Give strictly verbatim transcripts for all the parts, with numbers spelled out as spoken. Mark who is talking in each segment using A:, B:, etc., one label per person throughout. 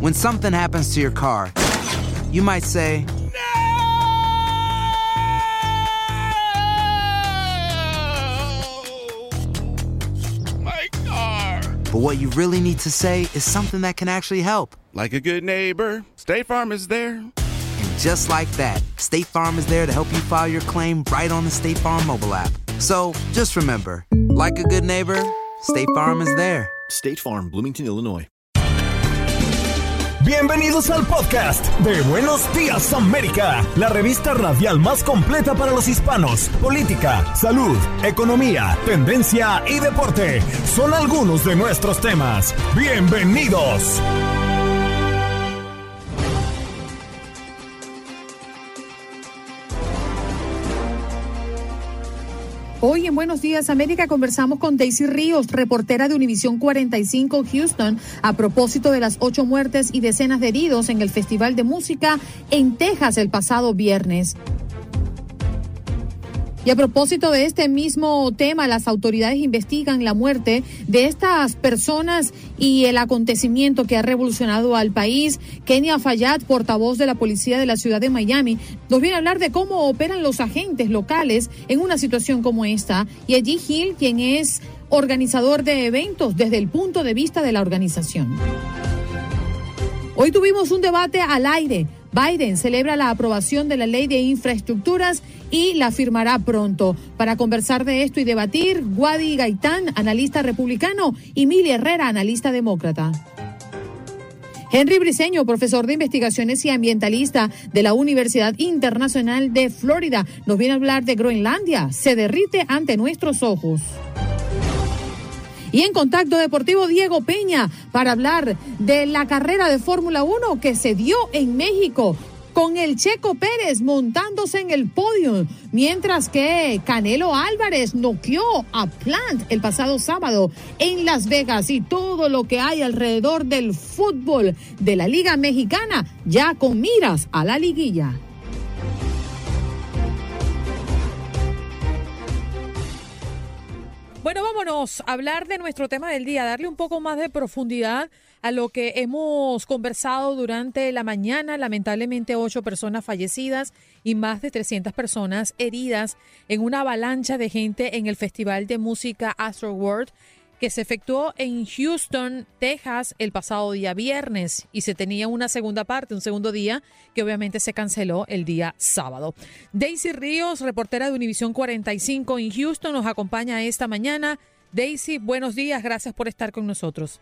A: When something happens to your car, you might say, but what you really need to say is something that can actually help.
B: Like a good neighbor, State Farm is there.
A: And just like that, State Farm is there to help you file your claim right on the State Farm mobile app. So just remember, like a good neighbor, State Farm is there.
C: State Farm, Bloomington, Illinois.
D: Bienvenidos al podcast de Buenos Días América, la revista radial más completa para los hispanos. Política, salud, economía, tendencia y deporte son algunos de nuestros temas. Bienvenidos.
E: Hoy en Buenos Días América conversamos con Daisy Ríos, reportera de Univisión cuarenta y cinco Houston, a propósito de las ocho muertes y decenas de heridos en el Festival de Música en Texas el pasado viernes. Y a propósito de este mismo tema, las autoridades investigan la muerte de estas personas y el acontecimiento que ha revolucionado al país. Kenia Fayad, portavoz de la policía de la ciudad de Miami, nos viene a hablar de cómo operan los agentes locales en una situación como esta. Y allí Hill, quien es organizador de eventos desde el punto de vista de la organización. Hoy tuvimos un debate al aire. Biden celebra la aprobación de la ley de infraestructuras y la firmará pronto. Para conversar de esto y debatir, Wadi Gaitán, analista republicano, y Mili Herrera, analista demócrata. Henry Briceño, profesor de investigaciones y ambientalista de la Universidad Internacional de Florida, nos viene a hablar de Groenlandia. Se derrite ante nuestros ojos. Y en Contacto Deportivo, Diego Peña, para hablar de la carrera de Fórmula uno que se dio en México, con el Checo Pérez montándose en el podio, mientras que Canelo Álvarez noqueó a Plant el pasado sábado en Las Vegas, y todo lo que hay alrededor del fútbol de la Liga Mexicana, ya con miras a la liguilla. Bueno, vámonos a hablar de nuestro tema del día, darle un poco más de profundidad a lo que hemos conversado durante la mañana. Lamentablemente, ocho personas fallecidas y más de trescientas personas heridas en una avalancha de gente en el Festival de Música Astroworld, que se efectuó en Houston, Texas, el pasado día viernes, y se tenía una segunda parte, un segundo día, que obviamente se canceló el día sábado. Daisy Ríos, reportera de Univisión cuarenta y cinco en Houston, nos acompaña esta mañana. Daisy, buenos días, gracias por estar con nosotros.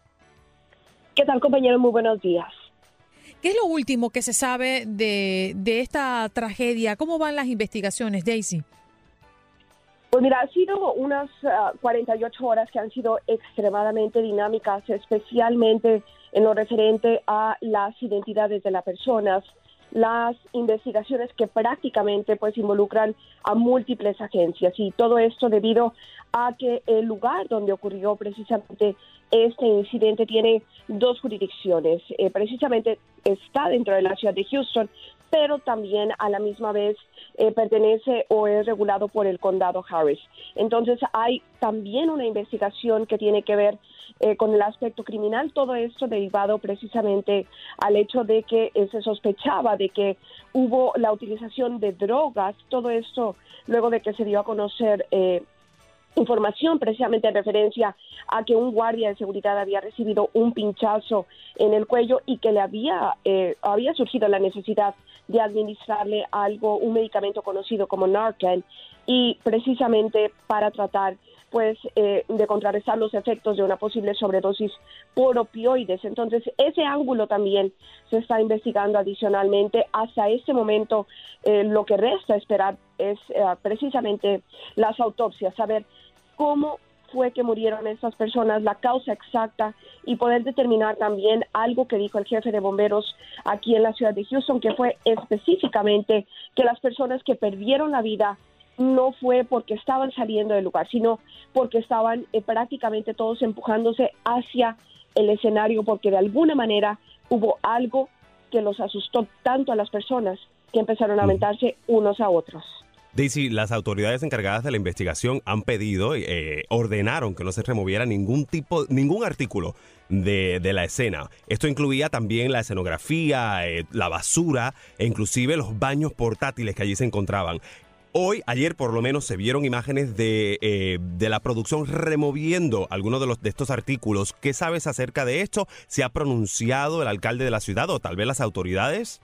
F: ¿Qué tal, compañero? Muy buenos días.
E: ¿Qué es lo último que se sabe de, de esta tragedia? ¿Cómo van las investigaciones, Daisy?
F: Pues mira, ha sido unas uh, cuarenta y ocho horas que han sido extremadamente dinámicas, especialmente en lo referente a las identidades de las personas, las investigaciones que prácticamente pues involucran a múltiples agencias, y todo esto debido a que el lugar donde ocurrió precisamente este incidente tiene dos jurisdicciones. Eh, precisamente está dentro de la ciudad de Houston, pero también a la misma vez eh, pertenece o es regulado por el condado Harris. Entonces hay también una investigación que tiene que ver eh, con el aspecto criminal, todo esto derivado precisamente al hecho de que eh, se sospechaba de que hubo la utilización de drogas, todo esto luego de que se dio a conocer eh, información precisamente en referencia a que un guardia de seguridad había recibido un pinchazo en el cuello y que le había eh, había surgido la necesidad de administrarle algo, un medicamento conocido como Narcan, y precisamente para tratar pues eh, de contrarrestar los efectos de una posible sobredosis por opioides. Entonces ese ángulo también se está investigando adicionalmente. Hasta este momento eh, lo que resta esperar es eh, precisamente las autopsias, saber cómo fue que murieron estas personas, la causa exacta, y poder determinar también algo que dijo el jefe de bomberos aquí en la ciudad de Houston, que fue específicamente que las personas que perdieron la vida no fue porque estaban saliendo del lugar, sino porque estaban eh, prácticamente todos empujándose hacia el escenario, porque de alguna manera hubo algo que los asustó tanto a las personas que empezaron a aventarse unos a otros.
G: Daisy, las autoridades encargadas de la investigación han pedido, eh, ordenaron que no se removiera ningún tipo, ningún artículo de, de la escena. Esto incluía también la escenografía, eh, la basura e inclusive los baños portátiles que allí se encontraban. Hoy, ayer por lo menos, se vieron imágenes de, eh, de la producción removiendo algunos de, los, de estos artículos. ¿Qué sabes acerca de esto? ¿Se ha pronunciado el alcalde de la ciudad o tal vez las autoridades?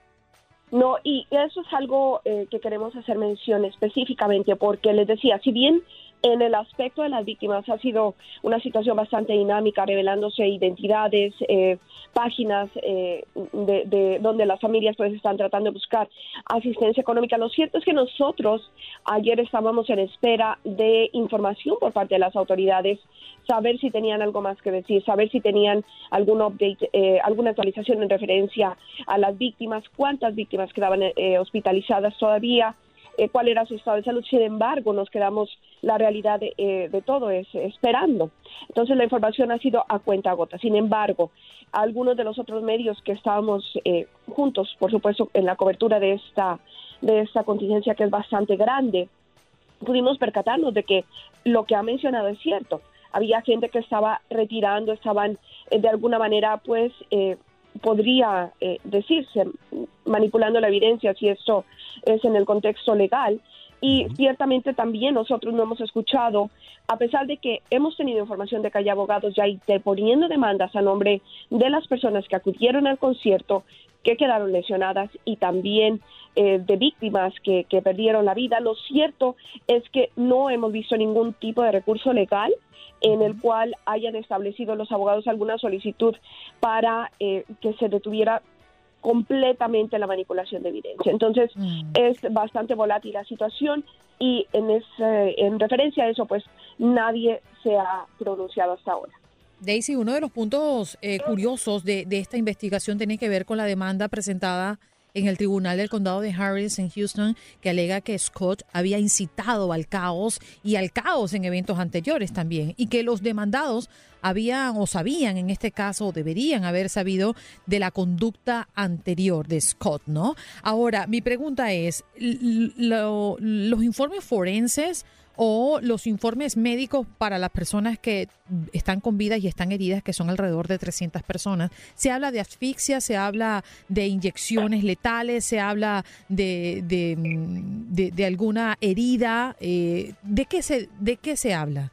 F: No, y eso es algo eh, que queremos hacer mención específicamente porque les decía, si bien en el aspecto de las víctimas ha sido una situación bastante dinámica, revelándose identidades, eh, páginas eh, de, de donde las familias pues están tratando de buscar asistencia económica. Lo cierto es que nosotros ayer estábamos en espera de información por parte de las autoridades, saber si tenían algo más que decir, saber si tenían algún update, eh, alguna actualización en referencia a las víctimas, cuántas víctimas quedaban eh, hospitalizadas todavía, eh, cuál era su estado de salud. Sin embargo, nos quedamos, la realidad de, eh, de todo es esperando. Entonces, la información ha sido a cuentagotas. Sin embargo, algunos de los otros medios que estábamos eh, juntos, por supuesto, en la cobertura de esta, de esta contingencia que es bastante grande, pudimos percatarnos de que lo que ha mencionado es cierto. Había gente que estaba retirando, estaban eh, de alguna manera, pues, eh, podría eh, decirse, manipulando la evidencia, si esto es en el contexto legal. Y ciertamente también nosotros no hemos escuchado, a pesar de que hemos tenido información de que hay abogados ya interponiendo demandas a nombre de las personas que acudieron al concierto, que quedaron lesionadas y también eh, de víctimas que, que perdieron la vida. Lo cierto es que no hemos visto ningún tipo de recurso legal en el cual hayan establecido los abogados alguna solicitud para eh, que se detuviera completamente la manipulación de evidencia. Entonces, mm. es bastante volátil la situación y en, ese, en referencia a eso, pues nadie se ha pronunciado hasta ahora.
E: Daisy, uno de los puntos eh, curiosos de, de esta investigación tiene que ver con la demanda presentada en el Tribunal del Condado de Harris en Houston, que alega que Scott había incitado al caos y al caos en eventos anteriores también, y que los demandados habían o sabían en este caso o deberían haber sabido de la conducta anterior de Scott, ¿no? Ahora, mi pregunta es, lo, los informes forenses o los informes médicos para las personas que están con vida y están heridas, que son alrededor de trescientas personas, se habla de asfixia, se habla de inyecciones letales, se habla de, de, de, de alguna herida. Eh, ¿de qué se, de qué se habla?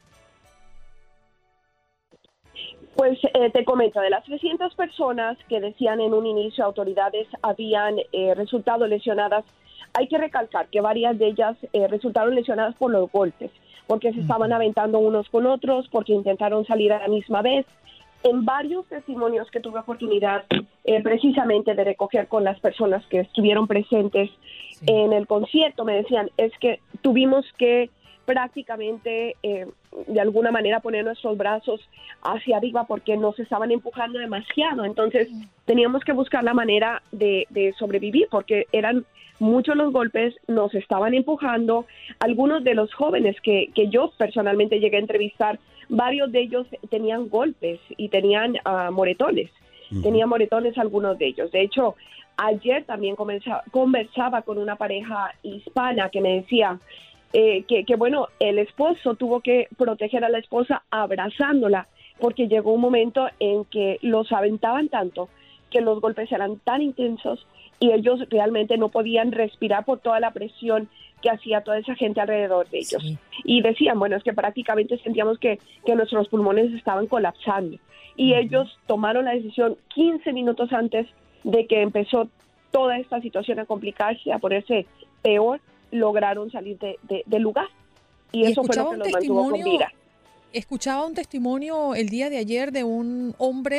F: Pues eh, te comento, de las trescientas personas que decían en un inicio autoridades habían eh, resultado lesionadas, hay que recalcar que varias de ellas eh, resultaron lesionadas por los golpes, porque se estaban aventando unos con otros, porque intentaron salir a la misma vez. En varios testimonios que tuve oportunidad eh, precisamente de recoger con las personas que estuvieron presentes sí. en el concierto, me decían, es que tuvimos que prácticamente eh, de alguna manera poner nuestros brazos hacia arriba porque nos estaban empujando demasiado. Entonces teníamos que buscar la manera de, de sobrevivir porque eran muchos los golpes, nos estaban empujando. Algunos de los jóvenes que, que yo personalmente llegué a entrevistar, varios de ellos tenían golpes y tenían uh, moretones. Uh-huh. Tenían moretones algunos de ellos. De hecho, ayer también conversa, conversaba con una pareja hispana que me decía eh, que, que, bueno, el esposo tuvo que proteger a la esposa abrazándola porque llegó un momento en que los aventaban tanto que los golpes eran tan intensos y ellos realmente no podían respirar por toda la presión que hacía toda esa gente alrededor de ellos. Sí. Y decían, bueno, es que prácticamente sentíamos que, que nuestros pulmones estaban colapsando. Y uh-huh. ellos tomaron la decisión quince minutos antes de que empezó toda esta situación a complicarse, a ponerse peor, lograron salir de, de, del lugar. Y, y eso fue lo que los mantuvo con vida.
E: Escuchaba un testimonio el día de ayer de un hombre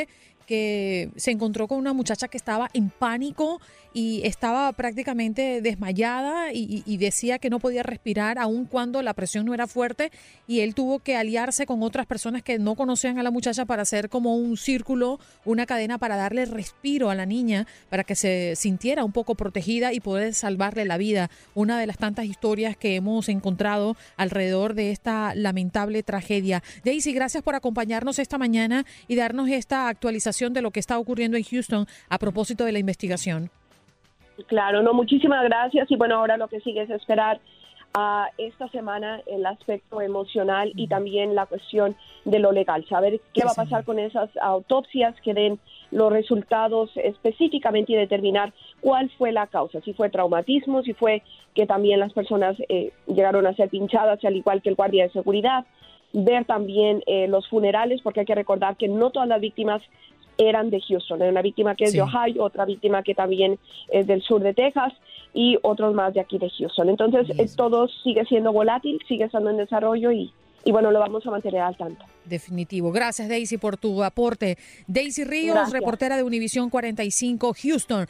E: que se encontró con una muchacha que estaba en pánico y estaba prácticamente desmayada y, y decía que no podía respirar aun cuando la presión no era fuerte y él tuvo que aliarse con otras personas que no conocían a la muchacha para hacer como un círculo, una cadena para darle respiro a la niña para que se sintiera un poco protegida y poder salvarle la vida. Una de las tantas historias que hemos encontrado alrededor de esta lamentable tragedia. Daisy, gracias por acompañarnos esta mañana y darnos esta actualización de lo que está ocurriendo en Houston a propósito de la investigación.
F: Claro, no, muchísimas gracias. Y bueno, ahora lo que sigue es esperar a esta semana el aspecto emocional y también la cuestión de lo legal, saber qué va a pasar con esas autopsias, que den los resultados específicamente y determinar cuál fue la causa, si fue traumatismo, si fue que también las personas eh, llegaron a ser pinchadas, al igual que el guardia de seguridad, ver también eh, los funerales, porque hay que recordar que no todas las víctimas eran de Houston. Hay una víctima que es sí. de Ohio, otra víctima que también es del sur de Texas y otros más de aquí de Houston. Entonces, eh, todo sigue siendo volátil, sigue estando en desarrollo y, y bueno, lo vamos a mantener al tanto.
E: Definitivo. Gracias, Daisy, por tu aporte. Daisy Ríos, Gracias. reportera de Univisión cuarenta y cinco, Houston.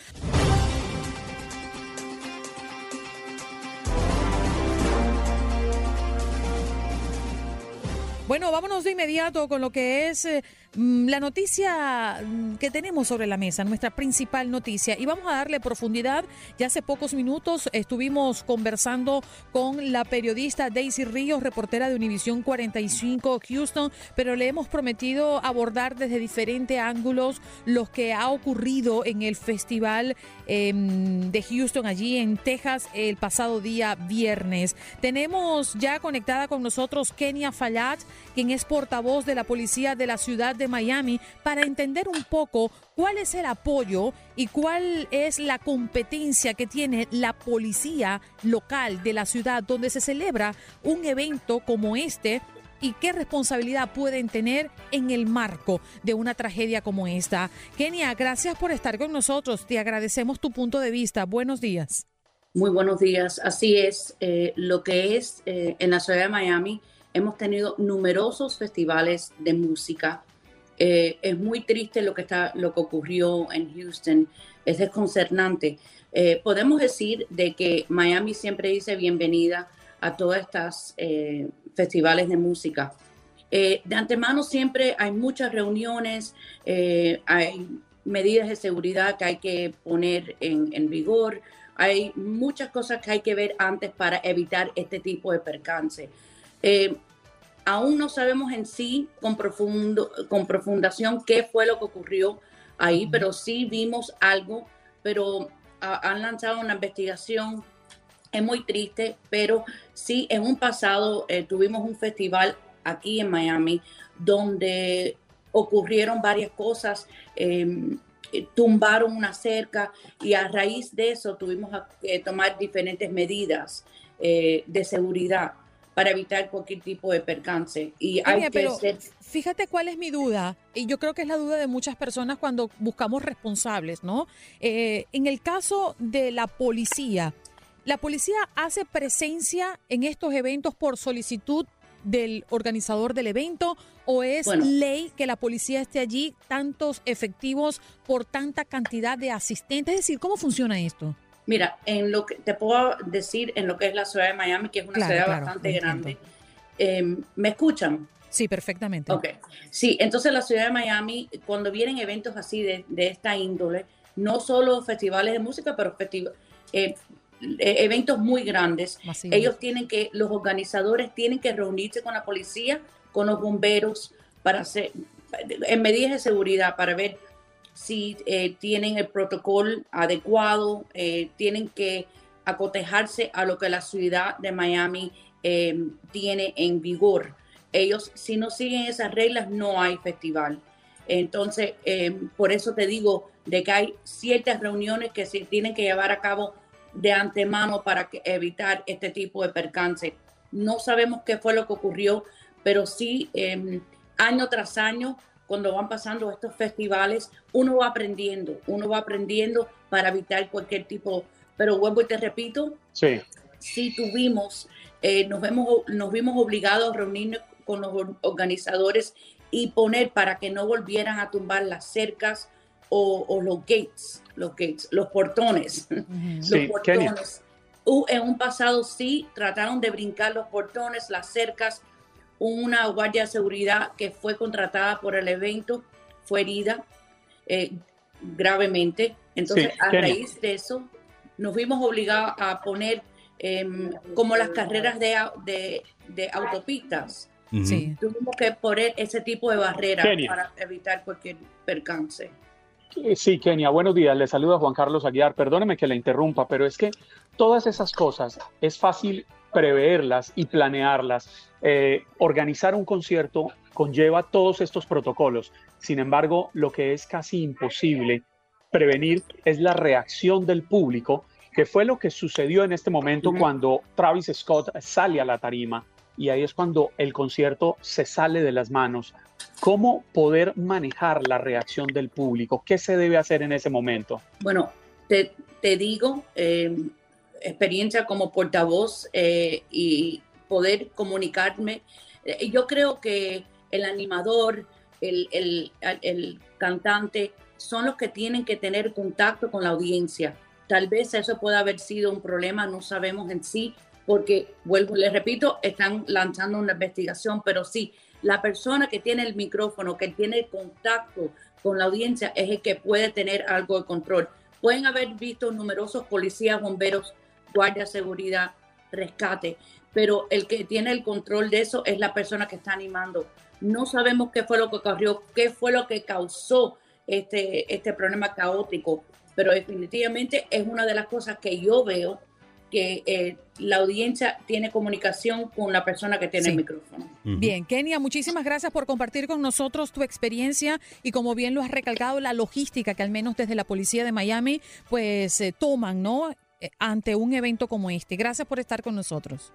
E: Bueno, vámonos de inmediato con lo que es eh, la noticia que tenemos sobre la mesa, nuestra principal noticia. Y vamos a darle profundidad. Ya hace pocos minutos estuvimos conversando con la periodista Daisy Ríos, reportera de Univisión cuarenta y cinco Houston, pero le hemos prometido abordar desde diferentes ángulos lo que ha ocurrido en el festival eh, de Houston, allí en Texas, el pasado día viernes. Tenemos ya conectada con nosotros Kenia Fayad, quien es portavoz de la policía de la ciudad de Miami, para entender un poco cuál es el apoyo y cuál es la competencia que tiene la policía local de la ciudad donde se celebra un evento como este y qué responsabilidad pueden tener en el marco de una tragedia como esta. Kenia, gracias por estar con nosotros. Te agradecemos tu punto de vista. Buenos días.
H: Muy buenos días. Así es, eh, lo que es eh, en la ciudad de Miami, hemos tenido numerosos festivales de música. Eh, es muy triste lo que, está, lo que ocurrió en Houston, es desconcertante. Eh, podemos decir de que Miami siempre dice bienvenida a todas estas eh, festivales de música. Eh, de antemano siempre hay muchas reuniones, eh, hay medidas de seguridad que hay que poner en, en vigor, hay muchas cosas que hay que ver antes para evitar este tipo de percance. Eh, aún no sabemos en sí con, profundo, con profundación qué fue lo que ocurrió ahí, uh-huh. pero sí vimos algo, pero uh, han lanzado una investigación. Es muy triste, pero sí, en un pasado eh, tuvimos un festival aquí en Miami donde ocurrieron varias cosas, eh, tumbaron una cerca y a raíz de eso tuvimos que eh, tomar diferentes medidas eh, de seguridad para evitar cualquier tipo de percance. Y hay
E: Oye,
H: que
E: pero
H: ser...
E: fíjate cuál es mi duda, y yo creo que es la duda de muchas personas cuando buscamos responsables, ¿no? Eh, en el caso de la policía, ¿la policía hace presencia en estos eventos por solicitud del organizador del evento o es bueno, ley que la policía esté allí, tantos efectivos por tanta cantidad de asistentes? Es decir, ¿cómo funciona esto?
H: Mira, en lo que te puedo decir en lo que es la ciudad de Miami, que es una claro, ciudad claro, bastante grande. Eh, ¿Me escuchan?
E: Sí, perfectamente.
H: Ok. Sí, entonces la ciudad de Miami, cuando vienen eventos así de, de esta índole, no solo festivales de música, pero festiv- eh, eventos muy grandes, Masivo. ellos tienen que, los organizadores tienen que reunirse con la policía, con los bomberos, para hacer, en medidas de seguridad, para ver si eh, tienen el protocolo adecuado, eh, tienen que acotejarse a lo que la ciudad de Miami eh, tiene en vigor. Ellos, si no siguen esas reglas, no hay festival. Entonces, eh, por eso te digo de que hay ciertas reuniones que se tienen que llevar a cabo de antemano para que, evitar este tipo de percance. No sabemos qué fue lo que ocurrió, pero sí, eh, año tras año, cuando van pasando estos festivales, uno va aprendiendo, uno va aprendiendo para evitar cualquier tipo, pero vuelvo y te repito,
I: sí,
H: sí tuvimos, eh, nos, vemos, nos vimos obligados a reunirnos con los organizadores y poner para que no volvieran a tumbar las cercas o, o los gates, los gates, los portones, uh-huh. los
I: sí,
H: portones. Uh, en un pasado sí trataron de brincar los portones, las cercas. Una guardia de seguridad que fue contratada por el evento fue herida eh, gravemente. Entonces, sí, a raíz de eso, nos vimos obligados a poner eh, como las carreras de, de, de autopistas.
E: Uh-huh. Sí.
H: Tuvimos que poner ese tipo de barreras Kenia. Para evitar cualquier percance.
I: Eh, Sí, Kenia, buenos días. Le saluda Juan Carlos Aguiar. Perdóneme que le interrumpa, pero es que todas esas cosas es fácil preverlas y planearlas. Eh, organizar un concierto conlleva todos estos protocolos. Sin embargo, lo que es casi imposible prevenir es la reacción del público, que fue lo que sucedió en este momento uh-huh. cuando Travis Scott sale a la tarima, y ahí es cuando el concierto se sale de las manos. ¿Cómo poder manejar la reacción del público? ¿Qué se debe hacer en ese momento?
H: Bueno, te, te digo, eh, experiencia como portavoz eh, y poder comunicarme. Eh, yo creo que el animador, el, el, el cantante, son los que tienen que tener contacto con la audiencia. Tal vez eso pueda haber sido un problema, no sabemos en sí, porque, vuelvo, les repito, están lanzando una investigación, pero sí, la persona que tiene el micrófono, que tiene el contacto con la audiencia, es el que puede tener algo de control. Pueden haber visto numerosos policías, bomberos, guardias de seguridad, rescate, pero el que tiene el control de eso es la persona que está animando. No sabemos qué fue lo que ocurrió, qué fue lo que causó este, este problema caótico, pero definitivamente es una de las cosas que yo veo, que eh, la audiencia tiene comunicación con la persona que tiene sí. el micrófono.
E: Uh-huh. Bien, Kenia, muchísimas gracias por compartir con nosotros tu experiencia y, como bien lo has recalcado, la logística que al menos desde la policía de Miami pues eh, toman, ¿no?, eh, ante un evento como este. Gracias por estar con nosotros.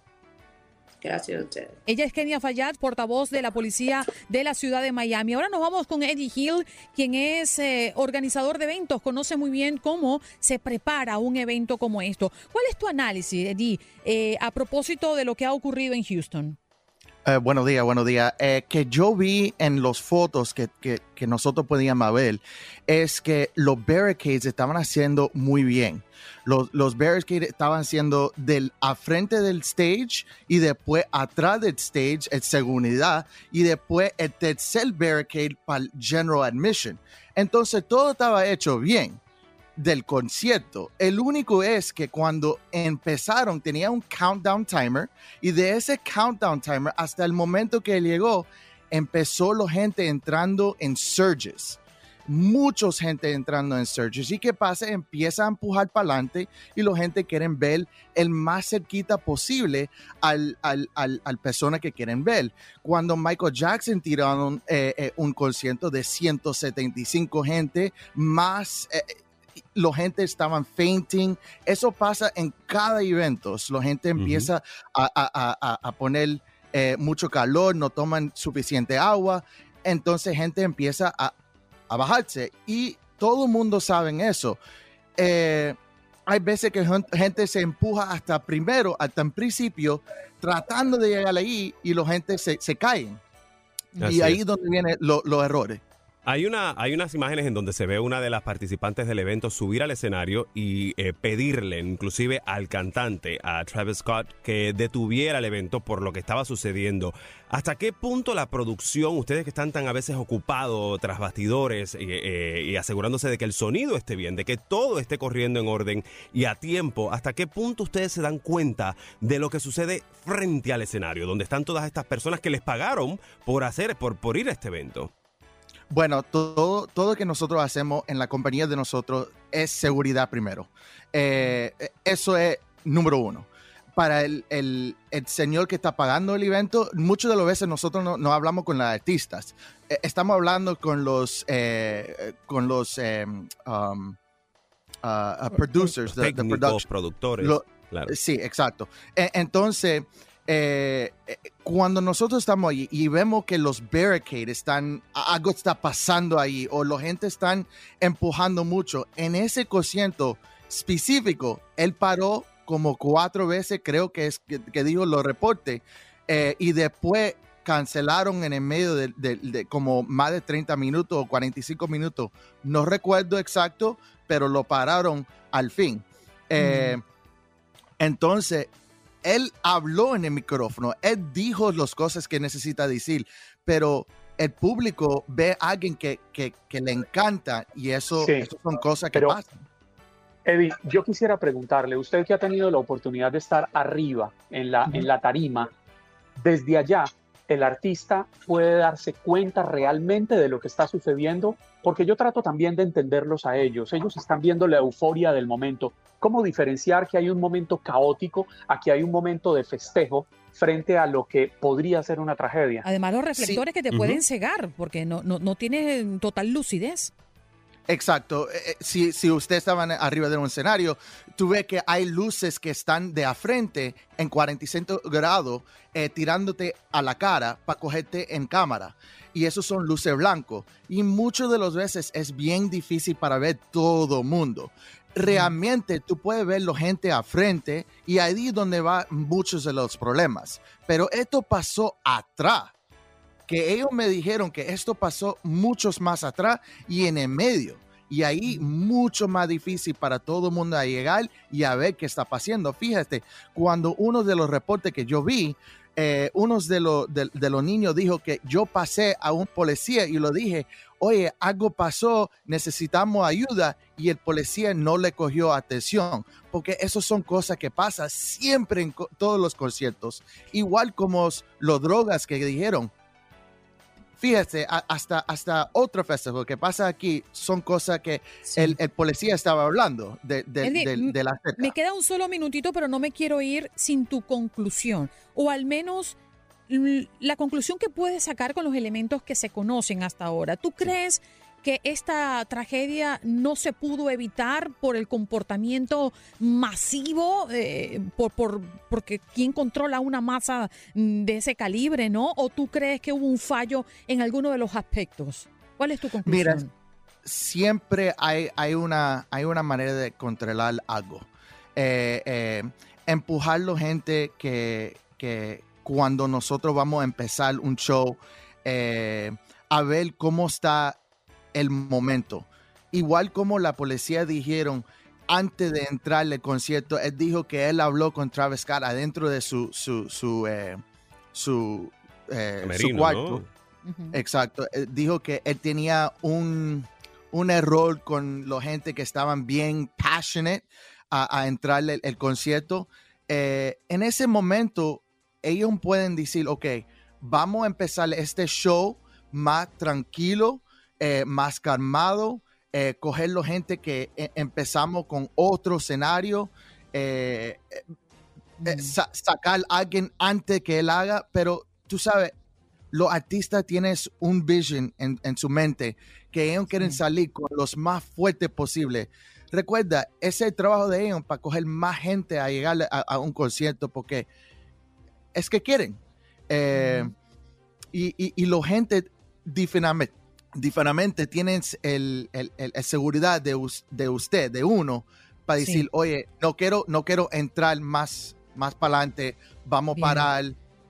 H: Gracias a ustedes.
E: Ella es Kenia Fayad, portavoz de la policía de la ciudad de Miami. Ahora nos vamos con Eddie Hill, quien es eh, organizador de eventos, conoce muy bien cómo se prepara un evento como esto. ¿Cuál es tu análisis, Eddie, eh, a propósito de lo que ha ocurrido en Houston?
J: Uh, buenos días, buenos días. Eh, que yo vi en las fotos que, que, que nosotros podíamos ver es que los barricades estaban haciendo muy bien. Los, los barricades estaban haciendo del a frente del stage y después atrás del stage en seguridad y después el tercer barricade para el general admission. Entonces todo estaba hecho bien del concierto. El único es que cuando empezaron tenía un countdown timer y de ese countdown timer hasta el momento que llegó empezó la gente entrando en surges. Mucha gente entrando en surges. ¿Y qué pasa? Empieza a empujar para adelante y la gente quiere ver el más cerquita posible al, al, al, al persona que quieren ver. Cuando Michael Jackson tiraron eh, eh, un concierto de ciento setenta y cinco gente, más... Eh, la gente estaban fainting. Eso pasa en cada evento. La gente empieza uh-huh. a, a, a, a poner eh, mucho calor, no toman suficiente agua. Entonces gente empieza a, a bajarse y todo el mundo sabe eso. Eh, hay veces que gente se empuja hasta primero, hasta en principio, tratando de llegar ahí y la gente se, se caen. Así y ahí es donde vienen lo, los errores.
G: Hay, una, hay unas imágenes en donde se ve una de las participantes del evento subir al escenario y eh, pedirle inclusive al cantante, a Travis Scott, que detuviera el evento por lo que estaba sucediendo. ¿Hasta qué punto la producción, ustedes que están tan a veces ocupados tras bastidores eh, eh, y asegurándose de que el sonido esté bien, de que todo esté corriendo en orden y a tiempo, hasta qué punto ustedes se dan cuenta de lo que sucede frente al escenario, donde están todas estas personas que les pagaron por hacer, por, por ir a este evento?
J: Bueno, todo, todo lo que nosotros hacemos en la compañía de nosotros es seguridad primero. Eh, eso es número uno. Para el, el, el señor que está pagando el evento, muchas de las veces nosotros no, no hablamos con los artistas. Eh, estamos hablando con los, eh, con los eh, um, uh, uh, producers,
G: de, técnicos, de productores. Lo, claro.
J: Sí, exacto. Eh, entonces... Eh, cuando nosotros estamos ahí y vemos que los barricades están, algo está pasando ahí o la gente están empujando mucho, en ese concierto específico, él paró como cuatro veces, creo que es que, que dijo los reportes, eh, y después cancelaron en el medio de, de, de como más de treinta minutos o cuarenta y cinco minutos. No recuerdo exacto, pero lo pararon al fin. Eh, mm. Entonces, él habló en el micrófono, él dijo las cosas que necesita decir, pero el público ve a alguien que, que, que le encanta y eso, sí, eso son cosas que
I: pero,
J: pasan.
I: Eddie, yo quisiera preguntarle, usted que ha tenido la oportunidad de estar arriba en la, uh-huh. en la tarima, desde allá, el artista puede darse cuenta realmente de lo que está sucediendo, porque yo trato también de entenderlos a ellos. Ellos están viendo la euforia del momento. ¿Cómo diferenciar que hay un momento caótico a que hay un momento de festejo frente a lo que podría ser una tragedia?
K: Además, los reflectores sí. que te uh-huh. pueden cegar, porque no, no, no tienes total lucidez.
J: Exacto. Si, si usted estaba arriba de un escenario, tú ves que hay luces que están de a frente en cuarenta y cinco grados eh, tirándote a la cara para cogerte en cámara. Y esos son luces blancos. Y muchas de las veces es bien difícil para ver todo el mundo. Realmente tú puedes ver la gente a frente y ahí es donde van muchos de los problemas. Pero esto pasó atrás. Que ellos me dijeron que esto pasó muchos más atrás y en el medio. Y ahí mucho más difícil para todo el mundo a llegar y a ver qué está pasando. Fíjate, cuando uno de los reportes que yo vi, eh, uno de, lo, de, de los niños dijo que yo pasé a un policía y lo dije, oye, algo pasó, necesitamos ayuda, y el policía no le cogió atención, porque eso son cosas que pasan siempre en co- todos los conciertos. Igual como las drogas que dijeron. Fíjate, hasta, hasta otro festival que pasa aquí son cosas que sí. el, el policía estaba hablando de, de,
K: Eddie,
J: de, de la cerca.
K: Me queda un solo minutito, pero no me quiero ir sin tu conclusión, o al menos la conclusión que puedes sacar con los elementos que se conocen hasta ahora. ¿Tú crees sí. que esta tragedia no se pudo evitar por el comportamiento masivo, eh, por, por, porque quién controla una masa de ese calibre, ¿no? ¿O tú crees que hubo un fallo en alguno de los aspectos? ¿Cuál es tu conclusión?
J: Mira, siempre hay, hay, una, hay una manera de controlar algo. Eh, eh, empujarlo, gente, que, que cuando nosotros vamos a empezar un show, eh, a ver cómo está el momento. Igual como la policía dijeron antes de entrar al concierto, él dijo que él habló con Travis Scott adentro de su su su eh, su, eh,
G: Camerino,
J: su cuarto.
G: ¿no?
J: Uh-huh. Exacto. Él dijo que él tenía un, un error con la gente que estaban bien passionate a, a entrar al el concierto. Eh, en ese momento, ellos pueden decir, ok, vamos a empezar este show más tranquilo, Eh, más calmado, eh, coger la gente que eh, empezamos con otro escenario, eh, eh, sa- sacar a alguien antes que él haga, pero tú sabes, los artistas tienen un vision en, en su mente, que ellos quieren salir con los más fuertes posible. Recuerda, ese es el trabajo de ellos para coger más gente a llegar a, a un concierto, porque es que quieren. Eh, mm. Y, y, y la gente diferente. diferentemente tienen el, el, el, el seguridad de, us, de usted, de uno, para decir, sí. oye, no quiero, no quiero entrar más, más para adelante, vamos a parar.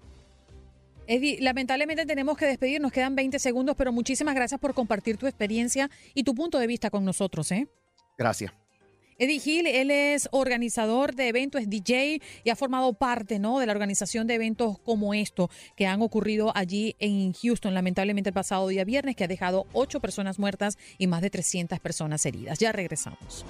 K: Eddie, lamentablemente tenemos que despedir, nos quedan veinte segundos, pero muchísimas gracias por compartir tu experiencia y tu punto de vista con nosotros, ¿eh?
J: Gracias.
K: Eddie Hill, él es organizador de eventos, es D J y ha formado parte, ¿no?, de la organización de eventos como esto que han ocurrido allí en Houston, lamentablemente el pasado día viernes, que ha dejado ocho personas muertas y más de trescientas personas heridas. Ya regresamos.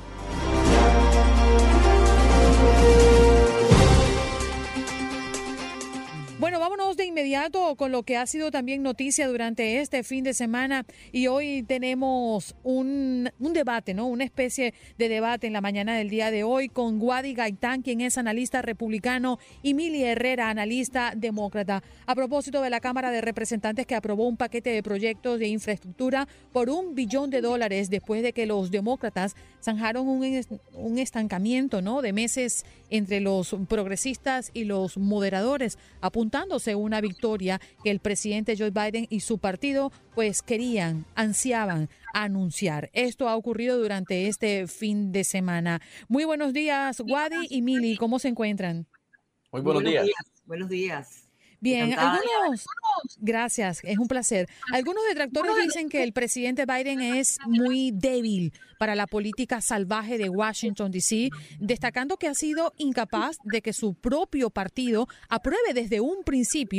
K: Bueno, vámonos de inmediato con lo que ha sido también noticia durante este fin de semana, y hoy tenemos un, un debate, ¿no? Una especie de debate en la mañana del día de hoy con Wady Gaitán, quien es analista republicano, y Mili Herrera, analista demócrata, a propósito de la Cámara de Representantes, que aprobó un paquete de proyectos de infraestructura por un billón de dólares después de que los demócratas zanjaron un, un estancamiento, ¿no?, de meses entre los progresistas y los moderadores, apuntándose una victoria que el presidente Joe Biden y su partido pues querían, ansiaban anunciar. Esto ha ocurrido durante este fin de semana. Muy buenos días, Wady y Mili, ¿cómo se encuentran?
L: Muy buenos, buenos días.
M: días. Buenos días.
K: Bien, algunos, gracias, es un placer. Algunos detractores dicen que el presidente Biden es muy débil para la política salvaje de Washington, D C, destacando que ha sido incapaz de que su propio partido apruebe desde un principio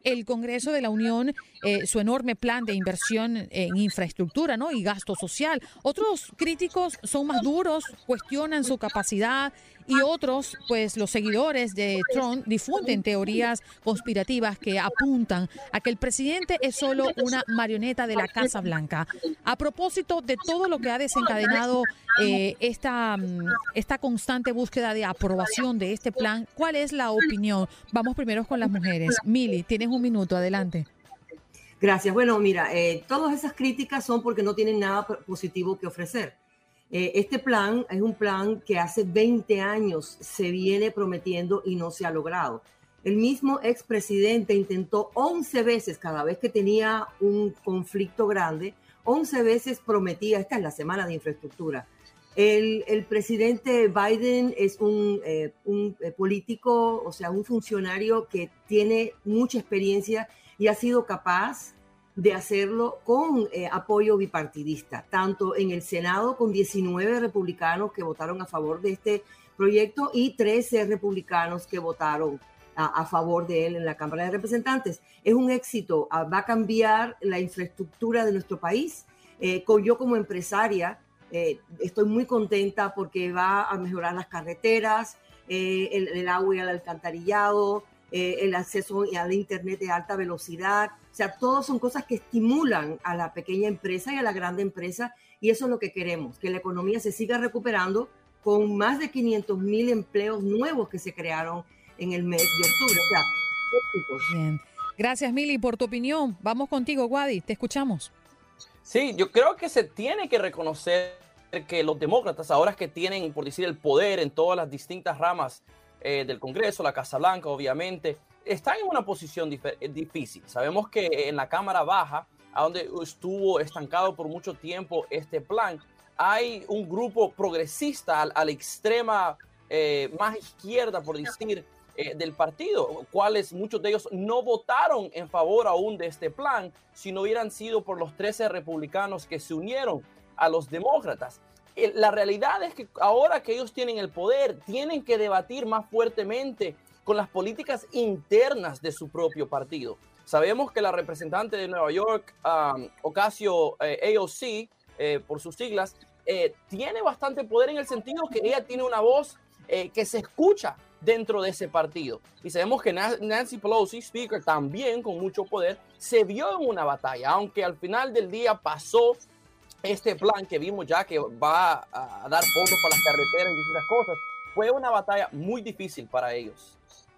K: el Congreso de la Unión eh, su enorme plan de inversión en infraestructura, ¿no? Y gasto social. Otros críticos son más duros, cuestionan su capacidad y otros, pues los seguidores de Trump difunden teorías conspirativas que apuntan a que el presidente es solo una marioneta de la Casa Blanca. A propósito de todo lo que ha desencadenado eh, esta, esta constante búsqueda de aprobación de este plan, ¿cuál es la opinión? Vamos primero con las mujeres. Mili, tienes un minuto, adelante.
L: Gracias. Bueno, mira, eh, todas esas críticas son porque no tienen nada positivo que ofrecer. Eh, este plan es un plan que hace veinte años se viene prometiendo y no se ha logrado. El mismo expresidente intentó once veces, cada vez que tenía un conflicto grande, once veces prometía, esta es la semana de infraestructura. El, el presidente Biden es un, eh, un eh, político, o sea, un funcionario que tiene mucha experiencia y ha sido capaz de hacerlo con eh, apoyo bipartidista, tanto en el Senado con diecinueve republicanos que votaron a favor de este proyecto y trece republicanos que votaron a, a favor de él en la Cámara de Representantes. Es un éxito, uh, va a cambiar la infraestructura de nuestro país. Eh, con, yo como empresaria eh, estoy muy contenta porque va a mejorar las carreteras, eh, el, el agua y el alcantarillado, eh, el acceso al internet de alta velocidad. O sea, todas son cosas que estimulan a la pequeña empresa y a la grande empresa, y eso es lo que queremos, que la economía se siga recuperando con más de quinientos mil empleos nuevos que se crearon en el mes de octubre. O sea, éxitos.
K: Bien. Gracias, Mili, por tu opinión. Vamos contigo, Wadi, te escuchamos.
M: Sí, yo creo que se tiene que reconocer que los demócratas, ahora que tienen, por decir, el poder en todas las distintas ramas eh, del Congreso, la Casa Blanca, obviamente, están en una posición dif- difícil. Sabemos que en la Cámara Baja, a donde estuvo estancado por mucho tiempo este plan, hay un grupo progresista a, a la extrema eh, más izquierda, por decir, eh, del partido, cuales muchos de ellos no votaron en favor aún de este plan, si no hubieran sido por los trece republicanos que se unieron a los demócratas. Eh, la realidad es que ahora que ellos tienen el poder, tienen que debatir más fuertemente con las políticas internas de su propio partido. Sabemos que la representante de Nueva York, um, Ocasio eh, A O C, eh, por sus siglas, eh, tiene bastante poder en el sentido que ella tiene una voz eh, que se escucha dentro de ese partido. Y sabemos que Nancy Pelosi, Speaker, también con mucho poder, se vio en una batalla, aunque al final del día pasó este plan que vimos ya que va a dar fondos para las carreteras y distintas cosas. Fue una batalla muy difícil para ellos.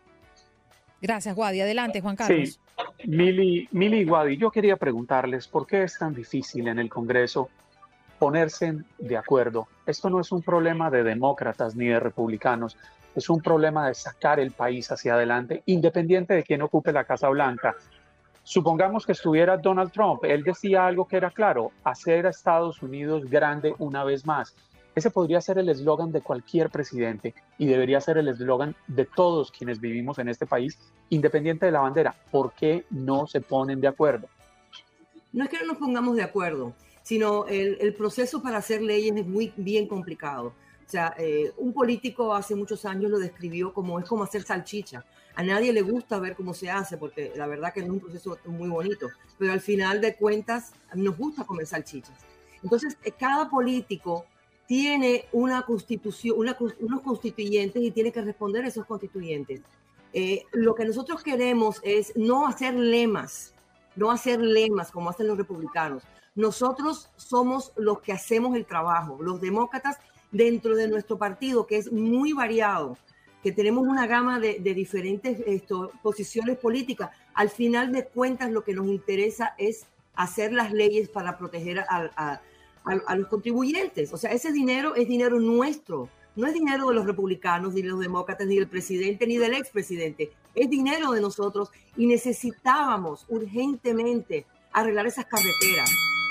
K: Gracias, Wadi. Adelante, Juan Carlos.
I: Sí, Mili, Mili y Wadi, yo quería preguntarles por qué es tan difícil en el Congreso ponerse de acuerdo. Esto no es un problema de demócratas ni de republicanos, es un problema de sacar el país hacia adelante, independiente de quién ocupe la Casa Blanca. Supongamos que estuviera Donald Trump, él decía algo que era claro, hacer a Estados Unidos grande una vez más. Ese podría ser el eslogan de cualquier presidente y debería ser el eslogan de todos quienes vivimos en este país, independiente de la bandera. ¿Por qué no se ponen de acuerdo?
L: No es que no nos pongamos de acuerdo, sino el, el proceso para hacer leyes es muy bien complicado. O sea, eh, un político hace muchos años lo describió como es como hacer salchicha. A nadie le gusta ver cómo se hace, porque la verdad que no es un proceso muy bonito, pero al final de cuentas nos gusta comer salchichas. Entonces, cada político tiene una constitución, una, unos constituyentes y tiene que responder a esos constituyentes. Eh, lo que nosotros queremos es no hacer lemas, no hacer lemas como hacen los republicanos. Nosotros somos los que hacemos el trabajo, los demócratas dentro de nuestro partido, que es muy variado, que tenemos una gama de, de diferentes esto, posiciones políticas. Al final de cuentas, lo que nos interesa es hacer las leyes para proteger a, a, a, a los contribuyentes. O sea, ese dinero es dinero nuestro, no es dinero de los republicanos, ni de los demócratas, ni del presidente, ni del expresidente. Es dinero de nosotros y necesitábamos urgentemente arreglar esas carreteras.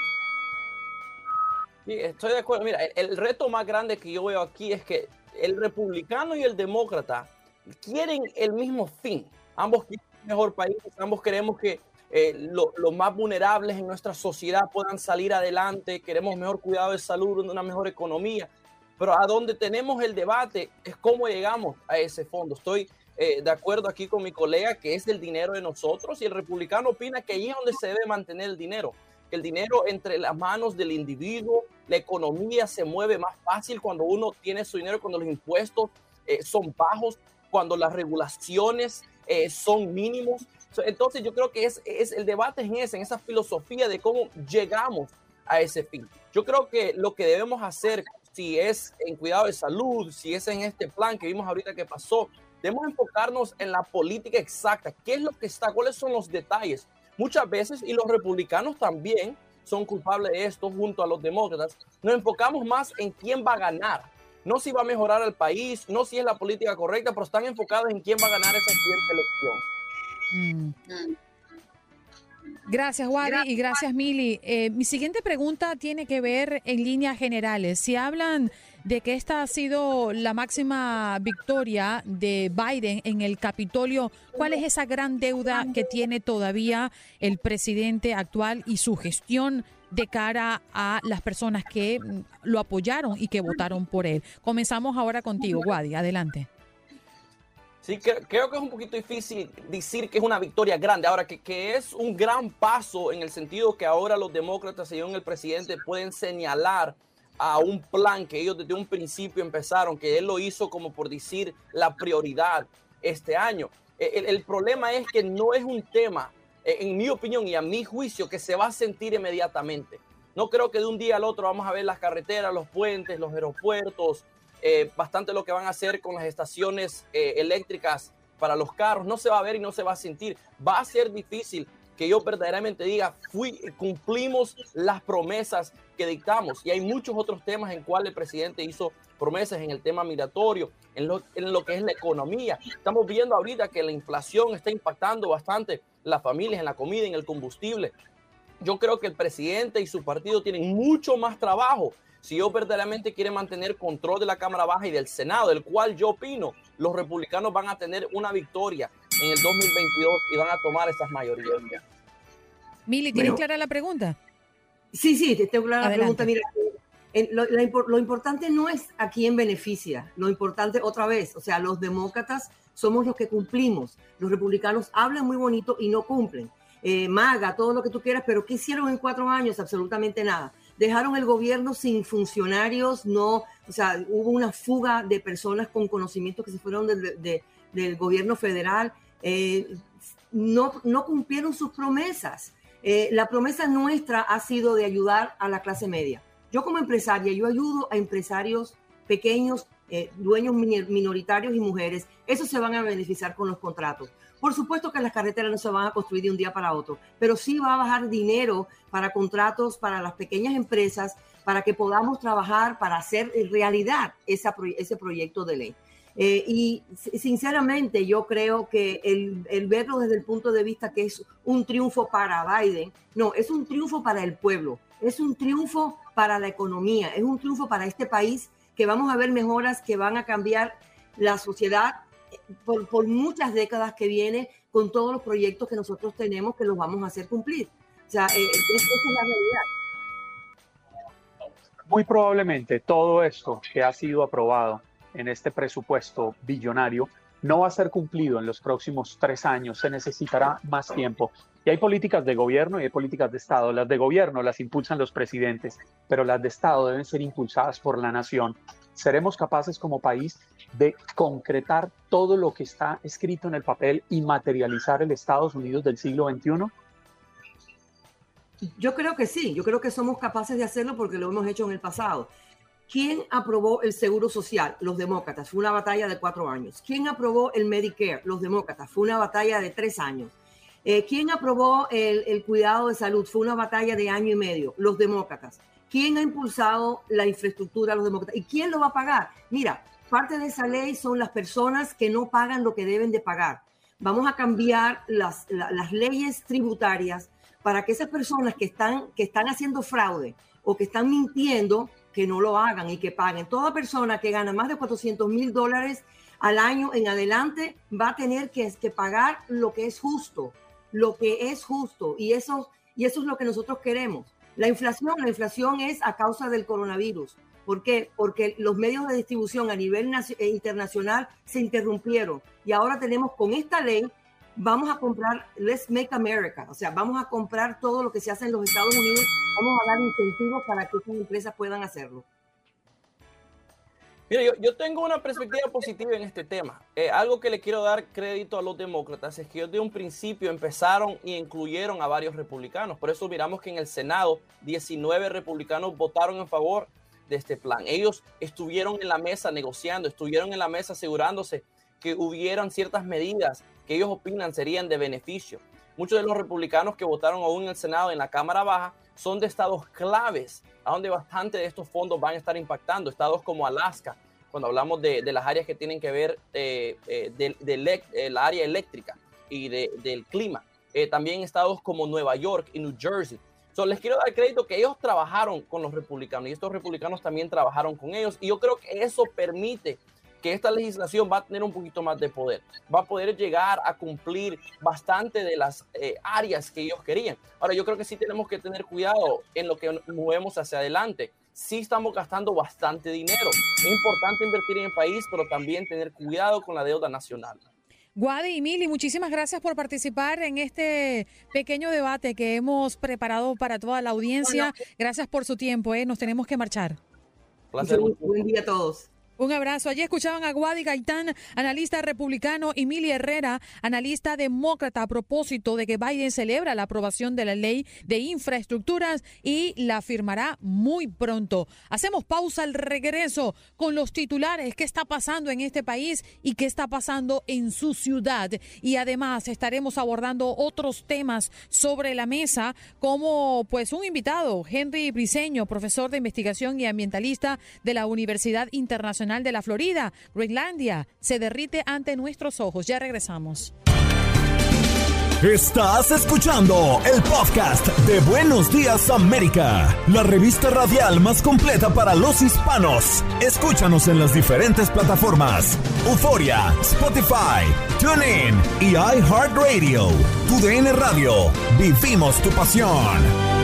M: Sí, estoy de acuerdo. Mira, el, el reto más grande que yo veo aquí es que el republicano y el demócrata quieren el mismo fin. Ambos quieren un mejor país, ambos queremos que eh, lo, los más vulnerables en nuestra sociedad puedan salir adelante, queremos mejor cuidado de salud, una mejor economía. Pero a donde tenemos el debate es cómo llegamos a ese fondo. Estoy eh, de acuerdo aquí con mi colega, que es el dinero de nosotros, y el republicano opina que ahí es donde se debe mantener el dinero, que el dinero entre las manos del individuo, la economía se mueve más fácil cuando uno tiene su dinero, cuando los impuestos eh, son bajos, cuando las regulaciones eh, son mínimos. Entonces yo creo que es, es el debate en ese, en esa filosofía de cómo llegamos a ese fin. Yo creo que lo que debemos hacer, si es en cuidado de salud, si es en este plan que vimos ahorita que pasó, debemos enfocarnos en la política exacta. ¿Qué es lo que está? ¿Cuáles son los detalles? Muchas veces, y los republicanos también son culpables de esto junto a los demócratas, nos enfocamos más en quién va a ganar. No si va a mejorar el país, no si es la política correcta, pero están enfocados en quién va a ganar esa siguiente elección.
K: Mm. Gracias, Wadi, y gracias, Mili. Eh, mi siguiente pregunta tiene que ver en líneas generales. Si hablan de que esta ha sido la máxima victoria de Biden en el Capitolio, ¿cuál es esa gran deuda que tiene todavía el presidente actual y su gestión de cara a las personas que lo apoyaron y que votaron por él? Comenzamos ahora contigo, Wadi, adelante.
M: Sí, que, creo que es un poquito difícil decir que es una victoria grande. Ahora, que, que es un gran paso en el sentido que ahora los demócratas, según el presidente, pueden señalar a un plan que ellos desde un principio empezaron, que él lo hizo como por decir la prioridad este año. El, el problema es que no es un tema, en mi opinión y a mi juicio, que se va a sentir inmediatamente. No creo que de un día al otro vamos a ver las carreteras, los puentes, los aeropuertos, Eh, bastante lo que van a hacer con las estaciones eh, eléctricas para los carros. No se va a ver y no se va a sentir. Va a ser difícil que yo verdaderamente diga, fui, cumplimos las promesas que dictamos. Y hay muchos otros temas en cuales el presidente hizo promesas en el tema migratorio, en lo, en lo que es la economía. Estamos viendo ahorita que la inflación está impactando bastante las familias, en la comida, en el combustible. Yo creo que el presidente y su partido tienen mucho más trabajo si ellos verdaderamente quieren mantener control de la Cámara Baja y del Senado, del cual yo opino, los republicanos van a tener una victoria en el dos mil veintidós y van a tomar esas mayorías.
K: Mili, ¿tienes bueno, clara la pregunta?
L: Sí, sí, te tengo clara la pregunta. Mira, lo, la, lo importante no es a quién beneficia, lo importante, otra vez, o sea, los demócratas somos los que cumplimos. Los republicanos hablan muy bonito y no cumplen. Eh, MAGA, todo lo que tú quieras, pero ¿qué hicieron en cuatro años? Absolutamente nada. Dejaron el gobierno sin funcionarios, no, o sea, hubo una fuga de personas con conocimiento que se fueron de, de, del gobierno federal, eh, no, no cumplieron sus promesas. Eh, la promesa nuestra ha sido de ayudar a la clase media. Yo como empresaria, yo ayudo a empresarios pequeños, eh, dueños minoritarios y mujeres. Esos se van a beneficiar con los contratos. Por supuesto que las carreteras no se van a construir de un día para otro, pero sí va a bajar dinero para contratos para las pequeñas empresas, para que podamos trabajar para hacer realidad esa, ese proyecto de ley. Eh, y sinceramente yo creo que el, el verlo desde el punto de vista que es un triunfo para Biden, no, es un triunfo para el pueblo, es un triunfo para la economía, es un triunfo para este país, que vamos a ver mejoras que van a cambiar la sociedad Por, por muchas décadas que viene, con todos los proyectos que nosotros tenemos, que los vamos a hacer cumplir. O sea, eh, esa es la realidad.
I: Muy probablemente todo esto que ha sido aprobado en este presupuesto billonario no va a ser cumplido en los próximos tres años. Se necesitará más tiempo. Y hay políticas de gobierno y hay políticas de Estado. Las de gobierno las impulsan los presidentes, pero las de Estado deben ser impulsadas por la nación. ¿Seremos capaces como país de concretar todo lo que está escrito en el papel y materializar el Estados Unidos del siglo veintiuno?
L: Yo creo que sí, yo creo que somos capaces de hacerlo porque lo hemos hecho en el pasado. ¿Quién aprobó el Seguro Social? Los demócratas, fue una batalla de cuatro años. ¿Quién aprobó el Medicare? Los demócratas, fue una batalla de tres años. Eh, ¿Quién aprobó el, el cuidado de salud? Fue una batalla de año y medio, los demócratas. ¿Quién ha impulsado la infraestructura? Los demócratas. ¿Y quién lo va a pagar? Mira, parte de esa ley son las personas que no pagan lo que deben de pagar. Vamos a cambiar las, la, las leyes tributarias para que esas personas que están, que están haciendo fraude o que están mintiendo, que no lo hagan y que paguen. Toda persona que gana más de cuatrocientos mil dólares al año en adelante va a tener que, que pagar lo que es justo, lo que es justo. Y eso, y eso es lo que nosotros queremos. La inflación, la inflación es a causa del coronavirus. ¿Por qué? Porque los medios de distribución a nivel internacional se interrumpieron y ahora tenemos con esta ley, vamos a comprar, let's make America, o sea, vamos a comprar todo lo que se hace en los Estados Unidos, vamos a dar incentivos para que esas empresas puedan hacerlo.
M: Mira, yo, yo tengo una perspectiva positiva en este tema. Eh, algo que le quiero dar crédito a los demócratas es que ellos de un principio empezaron y incluyeron a varios republicanos. Por eso miramos que en el Senado diecinueve republicanos votaron en favor de este plan. Ellos estuvieron en la mesa negociando, estuvieron en la mesa asegurándose que hubieran ciertas medidas que ellos opinan serían de beneficio. Muchos de los republicanos que votaron aún en el Senado, en la Cámara Baja, son de estados claves, a donde bastante de estos fondos van a estar impactando. Estados como Alaska, cuando hablamos de, de las áreas que tienen que ver eh, eh, de, de elect, eh, la área eléctrica y de, del clima. Eh, también estados como Nueva York y New Jersey. So, les quiero dar crédito que ellos trabajaron con los republicanos y estos republicanos también trabajaron con ellos. Y yo creo que eso permite que esta legislación va a tener un poquito más de poder, va a poder llegar a cumplir bastante de las eh, áreas que ellos querían. Ahora, yo creo que sí tenemos que tener cuidado en lo que movemos hacia adelante. Sí estamos gastando bastante dinero. Es importante invertir en el país, pero también tener cuidado con la deuda nacional.
K: Wadi y Mili, muchísimas gracias por participar en este pequeño debate que hemos preparado para toda la audiencia. Gracias por su tiempo, ¿eh? Nos tenemos que marchar.
M: Placer.
L: Buen día a todos.
K: Un abrazo. Allí escuchaban a Wadi Gaitán, analista republicano, y Mili Herrera, analista demócrata, a propósito de que Biden celebra la aprobación de la ley de infraestructuras y la firmará muy pronto. Hacemos pausa al regreso con los titulares, qué está pasando en este país y qué está pasando en su ciudad. Y además estaremos abordando otros temas sobre la mesa, como pues un invitado, Henry Briceño, profesor de investigación y ambientalista de la Universidad Internacional de la Florida. Groenlandia se derrite ante nuestros ojos. Ya regresamos.
D: Estás escuchando el podcast de Buenos Días América, la revista radial más completa para los hispanos. Escúchanos en las diferentes plataformas: Euforia, Spotify, TuneIn y iHeartRadio. Tu D N Radio. Vivimos tu pasión.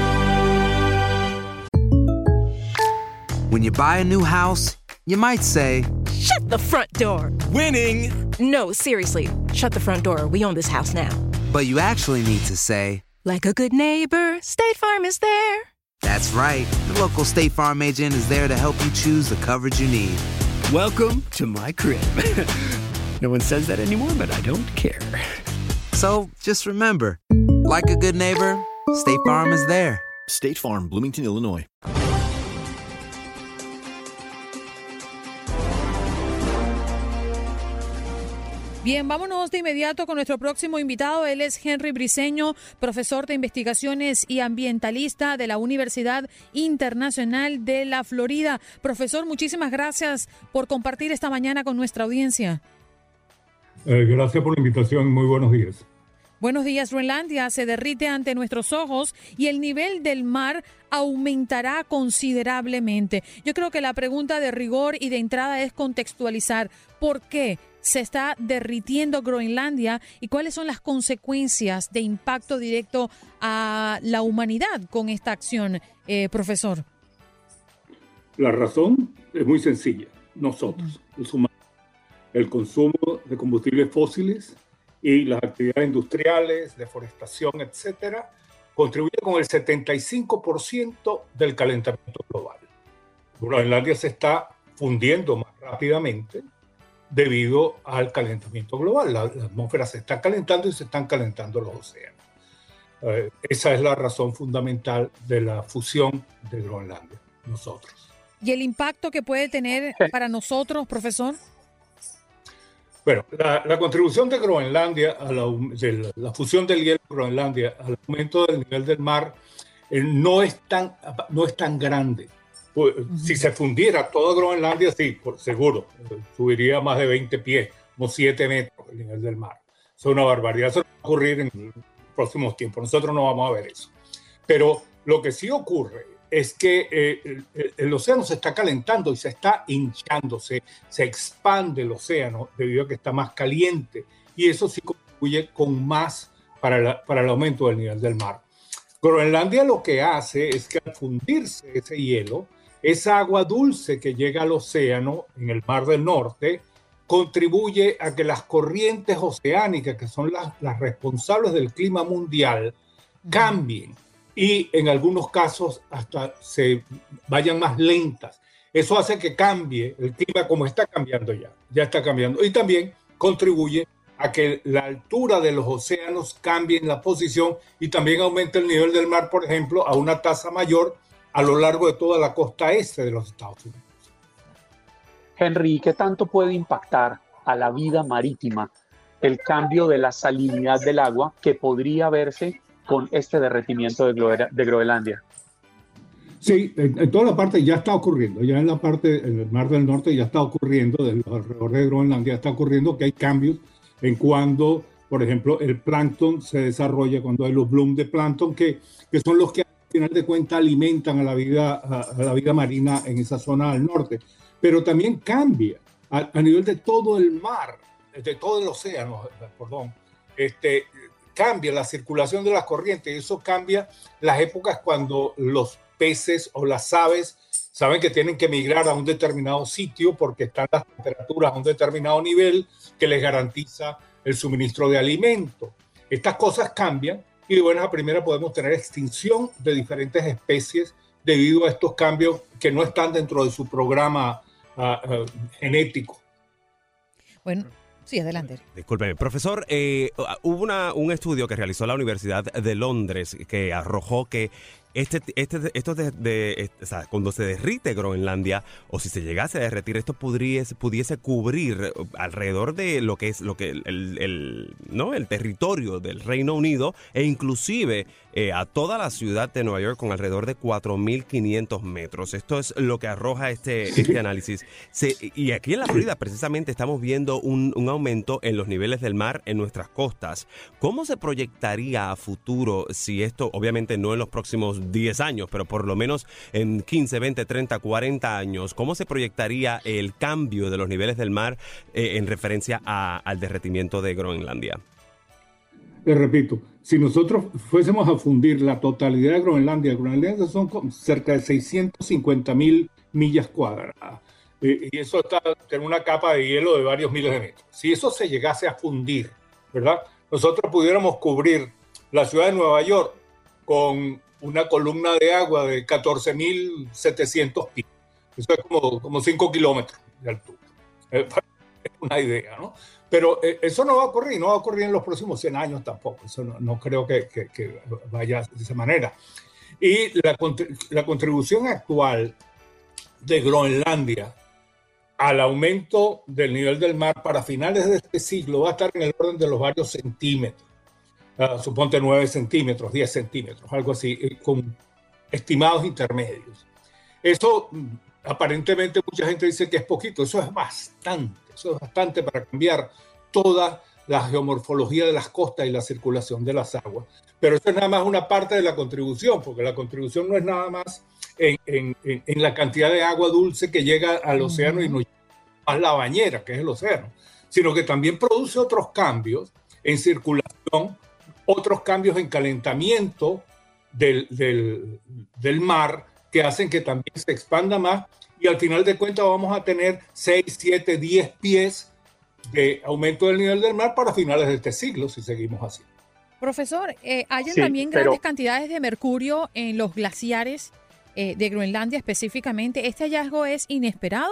A: When you buy a new house, you might say,
N: "Shut the front door."
B: Winning.
N: No, seriously. Shut the front door. We own this house now.
A: But you actually need to say,
N: like a good neighbor, State Farm is there.
A: That's right. The local State Farm agent is there to help you choose the coverage you need.
O: Welcome to my crib. No one says that anymore, but I don't care.
A: So just remember, like a good neighbor, State Farm is there.
C: State Farm, Bloomington, Illinois.
K: Bien, vámonos de inmediato con nuestro próximo invitado. Él es Henry Briceño, profesor de investigaciones y ambientalista de la Universidad Internacional de la Florida. Profesor, muchísimas gracias por compartir esta mañana con nuestra audiencia.
P: Eh, gracias por la invitación. Muy buenos días.
K: Buenos días. Groenlandia se derrite ante nuestros ojos y el nivel del mar aumentará considerablemente. Yo creo que la pregunta de rigor y de entrada es contextualizar por qué se está derritiendo Groenlandia y cuáles son las consecuencias de impacto directo a la humanidad con esta acción, eh, profesor.
P: La razón es muy sencilla. Nosotros, uh-huh. los humanos, el consumo de combustibles fósiles y las actividades industriales, deforestación, etcétera, contribuye con el setenta y cinco por ciento del calentamiento global. Groenlandia se está fundiendo más rápidamente debido al calentamiento global. La, la atmósfera se está calentando y se están calentando los océanos. Eh, esa es la razón fundamental de la fusión de Groenlandia, nosotros.
K: ¿Y el impacto que puede tener para nosotros, profesor?
P: Bueno, la, la contribución de Groenlandia, a la, de la, la fusión del hielo de Groenlandia al aumento del nivel del mar eh, no, es tan, no es tan grande. Uh-huh. Si se fundiera toda Groenlandia, sí, por seguro, subiría más de veinte pies, como siete metros el nivel del mar. Eso es una barbaridad, eso no va a ocurrir en los próximos tiempos, nosotros no vamos a ver eso. Pero lo que sí ocurre es que eh, el, el océano se está calentando y se está hinchando, se, se expande el océano debido a que está más caliente, y eso sí contribuye con más para, la, para el aumento del nivel del mar. Groenlandia lo que hace es que al fundirse ese hielo, esa agua dulce que llega al océano en el Mar del Norte contribuye a que las corrientes oceánicas, que son las, las responsables del clima mundial, cambien y en algunos casos hasta se vayan más lentas. Eso hace que cambie el clima como está cambiando ya, ya está cambiando. Y también contribuye a que la altura de los océanos cambie en la posición y también aumente el nivel del mar, por ejemplo, a una tasa mayor a lo largo de toda la costa este de los Estados Unidos.
I: Henry, ¿qué tanto puede impactar a la vida marítima el cambio de la salinidad del agua que podría verse con este derretimiento de, Gro- de Groenlandia?
P: Sí, en, en toda la parte ya está ocurriendo, ya en la parte, en el Mar del Norte ya está ocurriendo, de los alrededores de Groenlandia está ocurriendo que hay cambios en cuando, por ejemplo, el plancton se desarrolla, cuando hay los blooms de plancton, que, que son los que al final de cuentas alimentan a la vida, a, a la vida marina en esa zona al norte. Pero también cambia a, a nivel de todo el mar, de todo el océano, perdón, este, cambia la circulación de las corrientes y eso cambia las épocas cuando los peces o las aves saben que tienen que migrar a un determinado sitio porque están las temperaturas a un determinado nivel que les garantiza el suministro de alimento. Estas cosas cambian y de buenas a primeras podemos tener extinción de diferentes especies debido a estos cambios que no están dentro de su programa uh, uh, genético.
K: Bueno, sí, adelante.
G: Discúlpeme, profesor, eh, hubo una, un estudio que realizó la Universidad de Londres que arrojó que este, este, esto de, de, o sea, cuando se derrite Groenlandia o si se llegase a derretir, esto pudiese, pudiese cubrir alrededor de lo que es lo que el, el, el, ¿no? el territorio del Reino Unido e inclusive eh, a toda la ciudad de Nueva York con alrededor de cuatro mil quinientos metros. Esto es lo que arroja este, este análisis. Se, y aquí en la Florida precisamente estamos viendo un, un aumento en los niveles del mar en nuestras costas. ¿Cómo se proyectaría a futuro si esto, obviamente no en los próximos diez años, pero por lo menos en quince, veinte, treinta, cuarenta años, cómo se proyectaría el cambio de los niveles del mar eh, en referencia a, al derretimiento de Groenlandia?
P: Les repito, si nosotros fuésemos a fundir la totalidad de Groenlandia, Groenlandia son cerca de seiscientas cincuenta mil millas cuadradas. Eh, y eso está en una capa de hielo de varios miles de metros. Si eso se llegase a fundir, ¿verdad? Nosotros pudiéramos cubrir la ciudad de Nueva York con una columna de agua de catorce mil setecientos pies. Eso es como, como cinco kilómetros de altura. Es una idea, ¿no? Pero eh, eso no va a ocurrir, no va a ocurrir en los próximos cien años tampoco. Eso no, no creo que, que, que vaya de esa manera. Y la, la contribución actual de Groenlandia al aumento del nivel del mar para finales de este siglo va a estar en el orden de los varios centímetros. Uh, suponte nueve centímetros, diez centímetros, algo así, eh, con estimados intermedios. Eso aparentemente mucha gente dice que es poquito, eso es bastante, eso es bastante para cambiar toda la geomorfología de las costas y la circulación de las aguas. Pero eso es nada más una parte de la contribución, porque la contribución no es nada más en, en, en la cantidad de agua dulce que llega al océano y no más la bañera, que es el océano, sino que también produce otros cambios en circulación, otros cambios en calentamiento del, del, del mar que hacen que también se expanda más y al final de cuentas vamos a tener seis, siete, diez pies de aumento del nivel del mar para finales de este siglo si seguimos así.
K: Profesor, eh, ¿hay
I: Sí,
K: también
I: pero-
K: grandes cantidades de mercurio en los glaciares eh, de Groenlandia específicamente? ¿Este hallazgo es inesperado?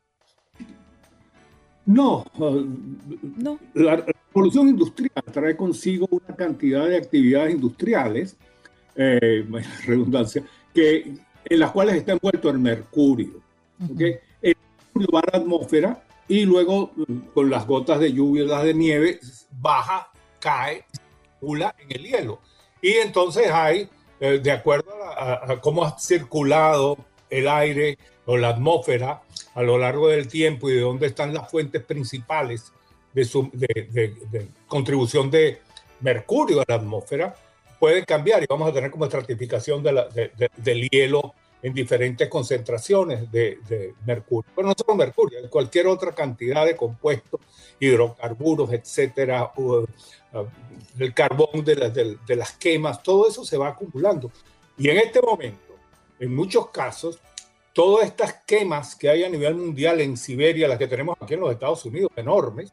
P: No, uh,
K: No.
P: La revolución industrial trae consigo una cantidad de actividades industriales, eh, redundancia, que, en las cuales está envuelto el mercurio. ¿Okay? El mercurio va a la atmósfera y luego con las gotas de lluvia y las de nieve baja, cae, circula en el hielo. Y entonces hay, eh, de acuerdo a, a, a cómo ha circulado el aire o la atmósfera a lo largo del tiempo y de dónde están las fuentes principales de, su, de, de, de contribución de mercurio a la atmósfera, puede cambiar y vamos a tener como estratificación de la, de, de, del hielo en diferentes concentraciones de, de mercurio. Pero no solo mercurio, hay cualquier otra cantidad de compuestos, hidrocarburos, etcétera, uh, uh, el carbón de, la, de, de las quemas, todo eso se va acumulando. Y en este momento, en muchos casos, todas estas quemas que hay a nivel mundial en Siberia, las que tenemos aquí en los Estados Unidos, enormes,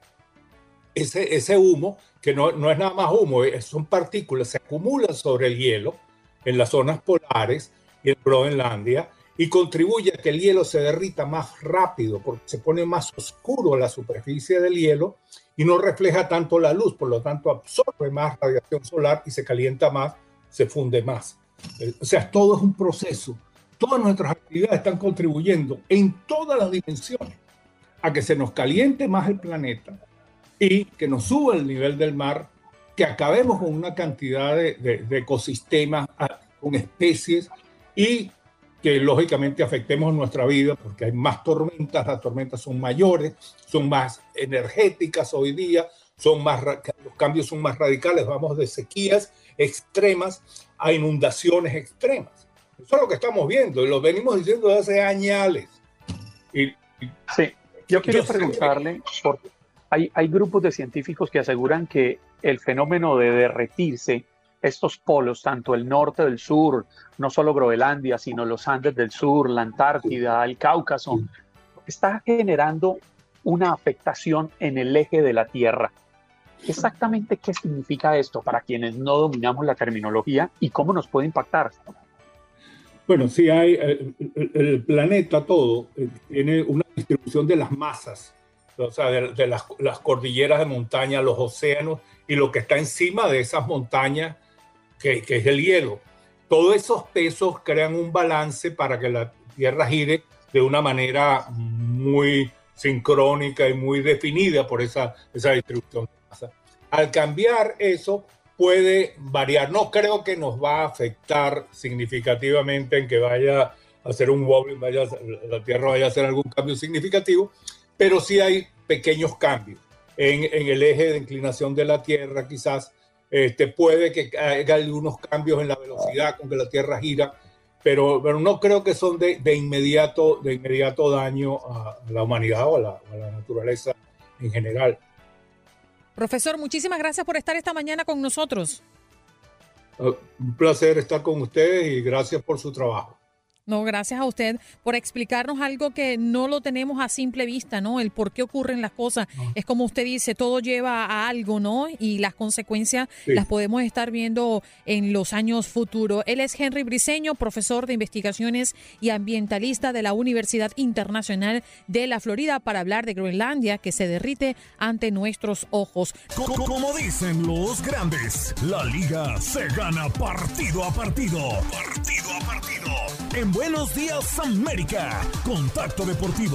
P: ese, ese humo, que no, no es nada más humo, son partículas, se acumulan sobre el hielo en las zonas polares y en Groenlandia, y contribuye a que el hielo se derrita más rápido, porque se pone más oscuro la superficie del hielo y no refleja tanto la luz, por lo tanto absorbe más radiación solar y se calienta más, se funde más. O sea, todo es un proceso. Todas nuestras actividades están contribuyendo en todas las dimensiones a que se nos caliente más el planeta y que nos suba el nivel del mar, que acabemos con una cantidad de, de, de ecosistemas, con especies, y que lógicamente afectemos nuestra vida porque hay más tormentas, las tormentas son mayores, son más energéticas hoy día, son más, los cambios son más radicales, vamos de sequías extremas a inundaciones extremas. Eso es lo que estamos viendo y lo venimos diciendo desde hace años. Y, y,
I: sí, yo quiero
P: yo
I: preguntarle, porque hay, hay grupos de científicos que aseguran que el fenómeno de derretirse, estos polos, tanto el norte del sur, no solo Groenlandia, sino los Andes del sur, la Antártida, el Cáucaso, está generando una afectación en el eje de la Tierra. Exactamente qué significa esto para quienes no dominamos la terminología y cómo nos puede impactar.
P: Bueno, sí hay, el, el planeta todo tiene una distribución de las masas, o sea, de, de las, las cordilleras de montaña, los océanos y lo que está encima de esas montañas, que, que es el hielo. Todos esos pesos crean un balance para que la Tierra gire de una manera muy sincrónica y muy definida por esa, esa distribución de masa. Al cambiar eso, puede variar. No creo que nos va a afectar significativamente en que vaya a hacer un wobbling, vaya, la Tierra vaya a hacer algún cambio significativo, pero sí hay pequeños cambios en, en el eje de inclinación de la Tierra, quizás. Este, puede que haya algunos cambios en la velocidad con que la Tierra gira, pero, pero no creo que son de, de, inmediato, de inmediato daño a, a la humanidad o a la, a la naturaleza en general.
K: Profesor, muchísimas gracias por estar esta mañana con nosotros.
P: Uh, un placer estar con ustedes y gracias por su trabajo.
K: No, gracias a usted por explicarnos algo que no lo tenemos a simple vista, ¿no? El por qué ocurren las cosas. No. Es como usted dice, todo lleva a algo, ¿no? Y las consecuencias sí. las podemos estar viendo en los años futuros. Él es Henry Briceño, profesor de investigaciones y ambientalista de la Universidad Internacional de la Florida, para hablar de Groenlandia, que se derrite ante nuestros ojos.
D: Como, como dicen los grandes, la liga se gana partido a partido. Partido a partido. En Buenos Días América, Contacto Deportivo.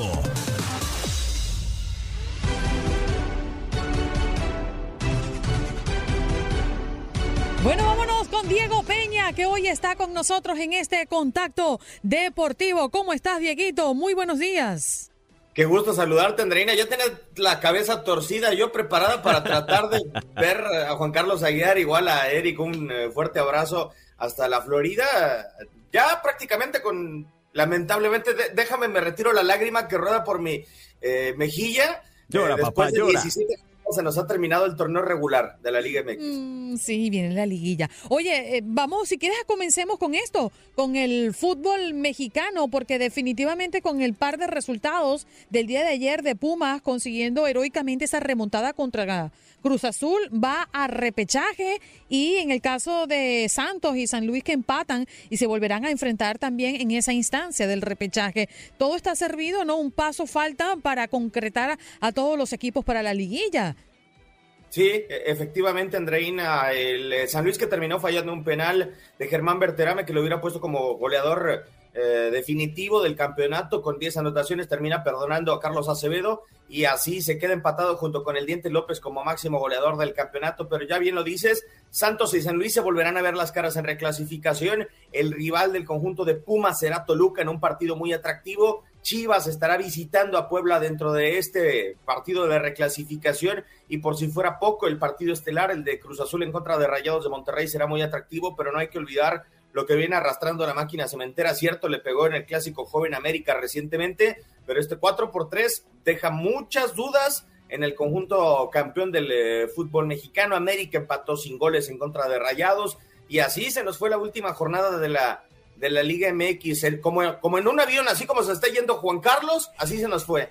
K: Bueno, vámonos con Diego Peña, que hoy está con nosotros en este Contacto Deportivo. ¿Cómo estás, Dieguito? Muy buenos días.
Q: Qué gusto saludarte, Andreina. Ya tenés la cabeza torcida, yo preparada para tratar de ver a Juan Carlos Aguiar, igual a Eric, un fuerte abrazo hasta la Florida. Ya prácticamente con, lamentablemente, de, déjame, me retiro la lágrima que rueda por mi eh, mejilla.
G: Llora,
Q: eh, después
G: papá,
Q: de
G: llora.
Q: diecisiete se nos ha terminado el torneo regular de la Liga M X.
K: Mm, sí, viene la liguilla. Oye, eh, vamos, si quieres comencemos con esto, con el fútbol mexicano, porque definitivamente con el par de resultados del día de ayer de Pumas consiguiendo heroicamente esa remontada contra Cruz Azul, va a repechaje, y en el caso de Santos y San Luis, que empatan y se volverán a enfrentar también en esa instancia del repechaje. Todo está servido, ¿no? Un paso falta para concretar a todos los equipos para la liguilla.
Q: Sí, efectivamente, Andreina, el San Luis, que terminó fallando un penal de Germán Berterame, que lo hubiera puesto como goleador eh, definitivo del campeonato con diez anotaciones, termina perdonando a Carlos Acevedo y así se queda empatado junto con el Diente López como máximo goleador del campeonato. Pero ya bien lo dices, Santos y San Luis se volverán a ver las caras en reclasificación. El rival del conjunto de Pumas será Toluca en un partido muy atractivo. Chivas estará visitando a Puebla dentro de este partido de reclasificación, y por si fuera poco, el partido estelar, el de Cruz Azul en contra de Rayados de Monterrey, será muy atractivo, pero no hay que olvidar lo que viene arrastrando la máquina cementera. Cierto, le pegó en el Clásico Joven América recientemente, pero este cuatro por tres deja muchas dudas en el conjunto campeón del eh, fútbol mexicano. América empató sin goles en contra de Rayados, y así se nos fue la última jornada de la de la Liga M X. El, como, como en un avión, así como se está yendo Juan Carlos, así se nos fue.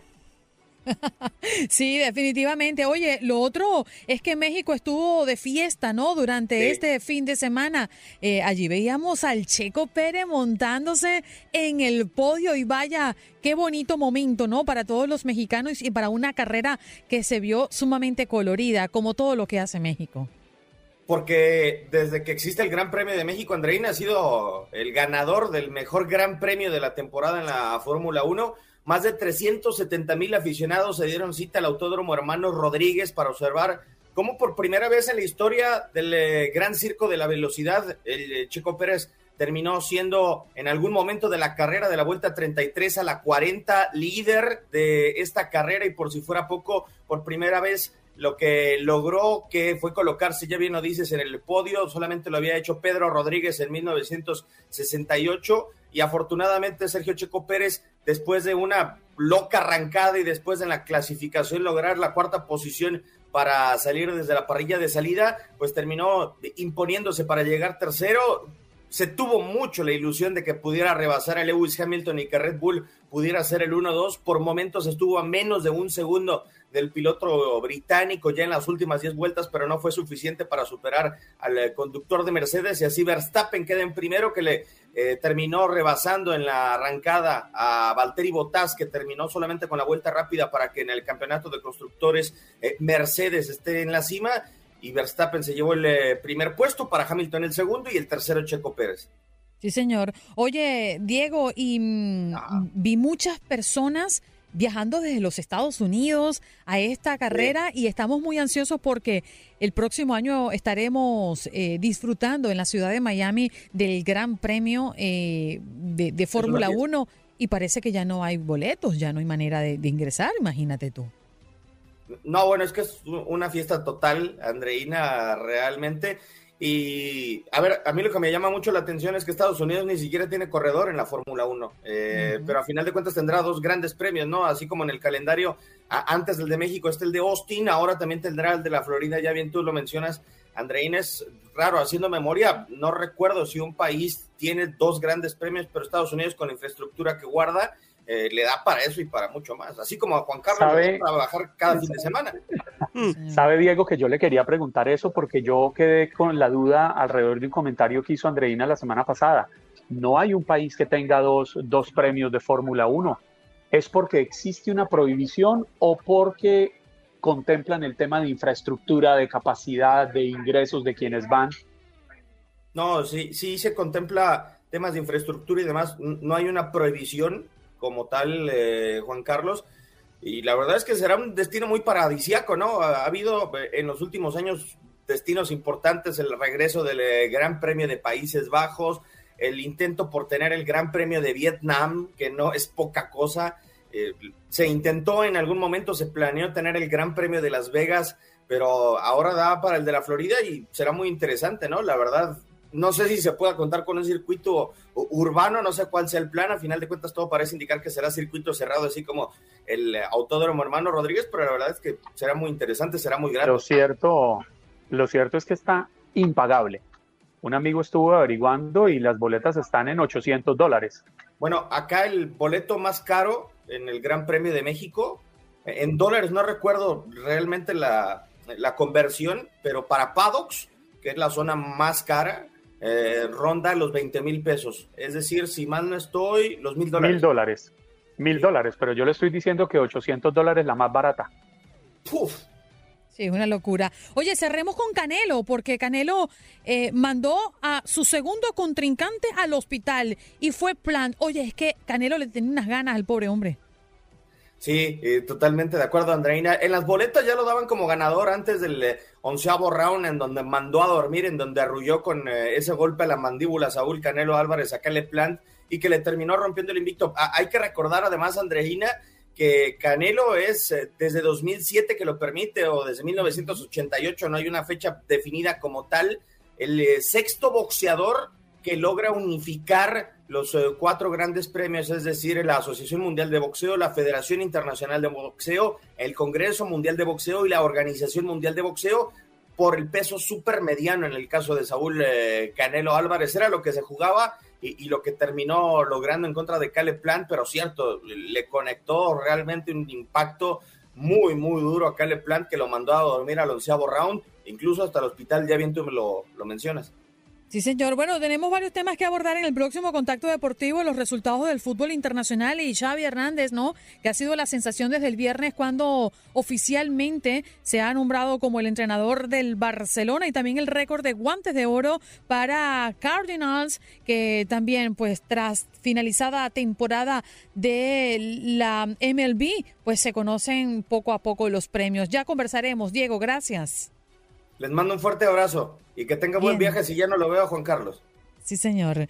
K: Sí, definitivamente. Oye, lo otro es que México estuvo de fiesta, ¿no? Durante sí. este fin de semana. Eh, allí veíamos al Checo Pérez montándose en el podio y vaya, qué bonito momento, ¿no? Para todos los mexicanos y para una carrera que se vio sumamente colorida, como todo lo que hace México.
Q: Porque desde que existe el Gran Premio de México, Andreina ha sido el ganador del mejor Gran Premio de la temporada en la Fórmula uno. Más de trescientos setenta mil aficionados se dieron cita al Autódromo Hermanos Rodríguez para observar cómo por primera vez en la historia del eh, Gran Circo de la Velocidad, el eh, Checo Pérez terminó siendo en algún momento de la carrera de la Vuelta treinta y tres a la cuarenta líder de esta carrera, y por si fuera poco, por primera vez lo que logró que fue colocarse, ya bien lo dices, en el podio. Solamente lo había hecho Pedro Rodríguez en mil novecientos sesenta y ocho, y afortunadamente Sergio Checo Pérez, después de una loca arrancada y después de la clasificación lograr la cuarta posición para salir desde la parrilla de salida, pues terminó imponiéndose para llegar tercero. Se tuvo mucho la ilusión de que pudiera rebasar a Lewis Hamilton y que Red Bull pudiera ser el uno dos. Por momentos estuvo a menos de un segundo del piloto británico ya en las últimas diez vueltas, pero no fue suficiente para superar al conductor de Mercedes, y así Verstappen queda en primero, que le eh, terminó rebasando en la arrancada a Valtteri Bottas, que terminó solamente con la vuelta rápida para que en el campeonato de constructores eh, Mercedes esté en la cima, y Verstappen se llevó el eh, primer puesto, para Hamilton el segundo y el tercero Checo Pérez.
K: Sí, señor. Oye, Diego, y mm, ah. vi muchas personas viajando desde los Estados Unidos a esta carrera, sí. y estamos muy ansiosos porque el próximo año estaremos eh, disfrutando en la ciudad de Miami del Gran Premio eh, de, de Fórmula uno, y parece que ya no hay boletos, ya no hay manera de, de ingresar, imagínate tú.
Q: No, bueno, es que es una fiesta total, Andreina, realmente. Y, a ver, a mí lo que me llama mucho la atención es que Estados Unidos ni siquiera tiene corredor en la Fórmula uno, eh, uh-huh. pero a final de cuentas tendrá dos grandes premios, ¿no? Así como en el calendario, a, antes del de México está el de Austin, ahora también tendrá el de la Florida, ya bien tú lo mencionas, Andreina. Es raro, haciendo memoria, no recuerdo si un país tiene dos grandes premios, pero Estados Unidos, con la infraestructura que guarda, Eh, le da para eso y para mucho más, así como a Juan Carlos
I: ¿Sabe?
Q: Le va a trabajar cada fin de semana.
I: Sabe, Diego, que yo le quería preguntar eso porque yo quedé con la duda alrededor de un comentario que hizo Andreina la semana pasada. No hay un país que tenga dos, dos premios de Fórmula uno. ¿Es porque existe una prohibición o porque contemplan el tema de infraestructura, de capacidad, de ingresos de quienes van?
Q: No, sí, sí se contempla temas de infraestructura y demás. No hay una prohibición como tal, eh, Juan Carlos, y la verdad es que será un destino muy paradisíaco, ¿no? Ha, ha habido en los últimos años destinos importantes, el regreso del eh, Gran Premio de Países Bajos, el intento por tener el Gran Premio de Vietnam, que no es poca cosa, eh, se intentó en algún momento, se planeó tener el Gran Premio de Las Vegas, pero ahora da para el de la Florida y será muy interesante, ¿no? La verdad, no sé si se pueda contar con un circuito urbano, no sé cuál sea el plan. A final de cuentas todo parece indicar que será circuito cerrado, así como el Autódromo Hermano Rodríguez, pero la verdad es que será muy interesante, será muy grande.
I: Lo cierto, lo cierto es que está impagable. Un amigo estuvo averiguando y las boletas están en ochocientos dólares.
Q: Bueno, acá el boleto más caro en el Gran Premio de México, en dólares no recuerdo realmente la, la conversión, pero para paddocks, que es la zona más cara, Eh, ronda los veinte mil pesos, es decir, si mal no estoy, los mil dólares.
I: Mil dólares, mil dólares, pero yo le estoy diciendo que ochocientos dólares la más barata.
Q: Uf.
K: Sí, es una locura. Oye, cerremos con Canelo, porque Canelo eh, mandó a su segundo contrincante al hospital y fue plan. Oye, es que Canelo le tenía unas ganas al pobre hombre.
Q: Sí, eh, totalmente de acuerdo, Andreina. En las boletas ya lo daban como ganador antes del eh, onceavo round, en donde mandó a dormir, en donde arrulló con eh, ese golpe a la mandíbula a Saúl Canelo Álvarez a Caleb Plant y que le terminó rompiendo el invicto. Ah, hay que recordar además, Andreina, que Canelo es eh, desde dos mil siete que lo permite, o desde mil novecientos ochenta y ocho, no hay una fecha definida como tal, el eh, sexto boxeador que logra unificar los eh, cuatro grandes premios, es decir, la Asociación Mundial de Boxeo, la Federación Internacional de Boxeo, el Congreso Mundial de Boxeo y la Organización Mundial de Boxeo, por el peso supermediano en el caso de Saúl eh, Canelo Álvarez. Era lo que se jugaba y, y lo que terminó logrando en contra de Caleb Plant, pero cierto, le conectó realmente un impacto muy, muy duro a Caleb Plant, que lo mandó a dormir al onceavo round, incluso hasta el hospital, ya bien tú me lo, lo mencionas.
K: Sí, señor. Bueno, tenemos varios temas que abordar en el próximo Contacto Deportivo, los resultados del fútbol internacional y Xavi Hernández, ¿no? Que ha sido la sensación desde el viernes cuando oficialmente se ha nombrado como el entrenador del Barcelona y también el récord de guantes de oro para Cardinals, que también, pues, tras finalizada temporada de la M L B, pues se conocen poco a poco los premios. Ya conversaremos. Diego, gracias.
Q: Les mando un fuerte abrazo y que tenga buen
K: Bien.
Q: viaje si ya no lo veo a Juan Carlos.
K: Sí, señor.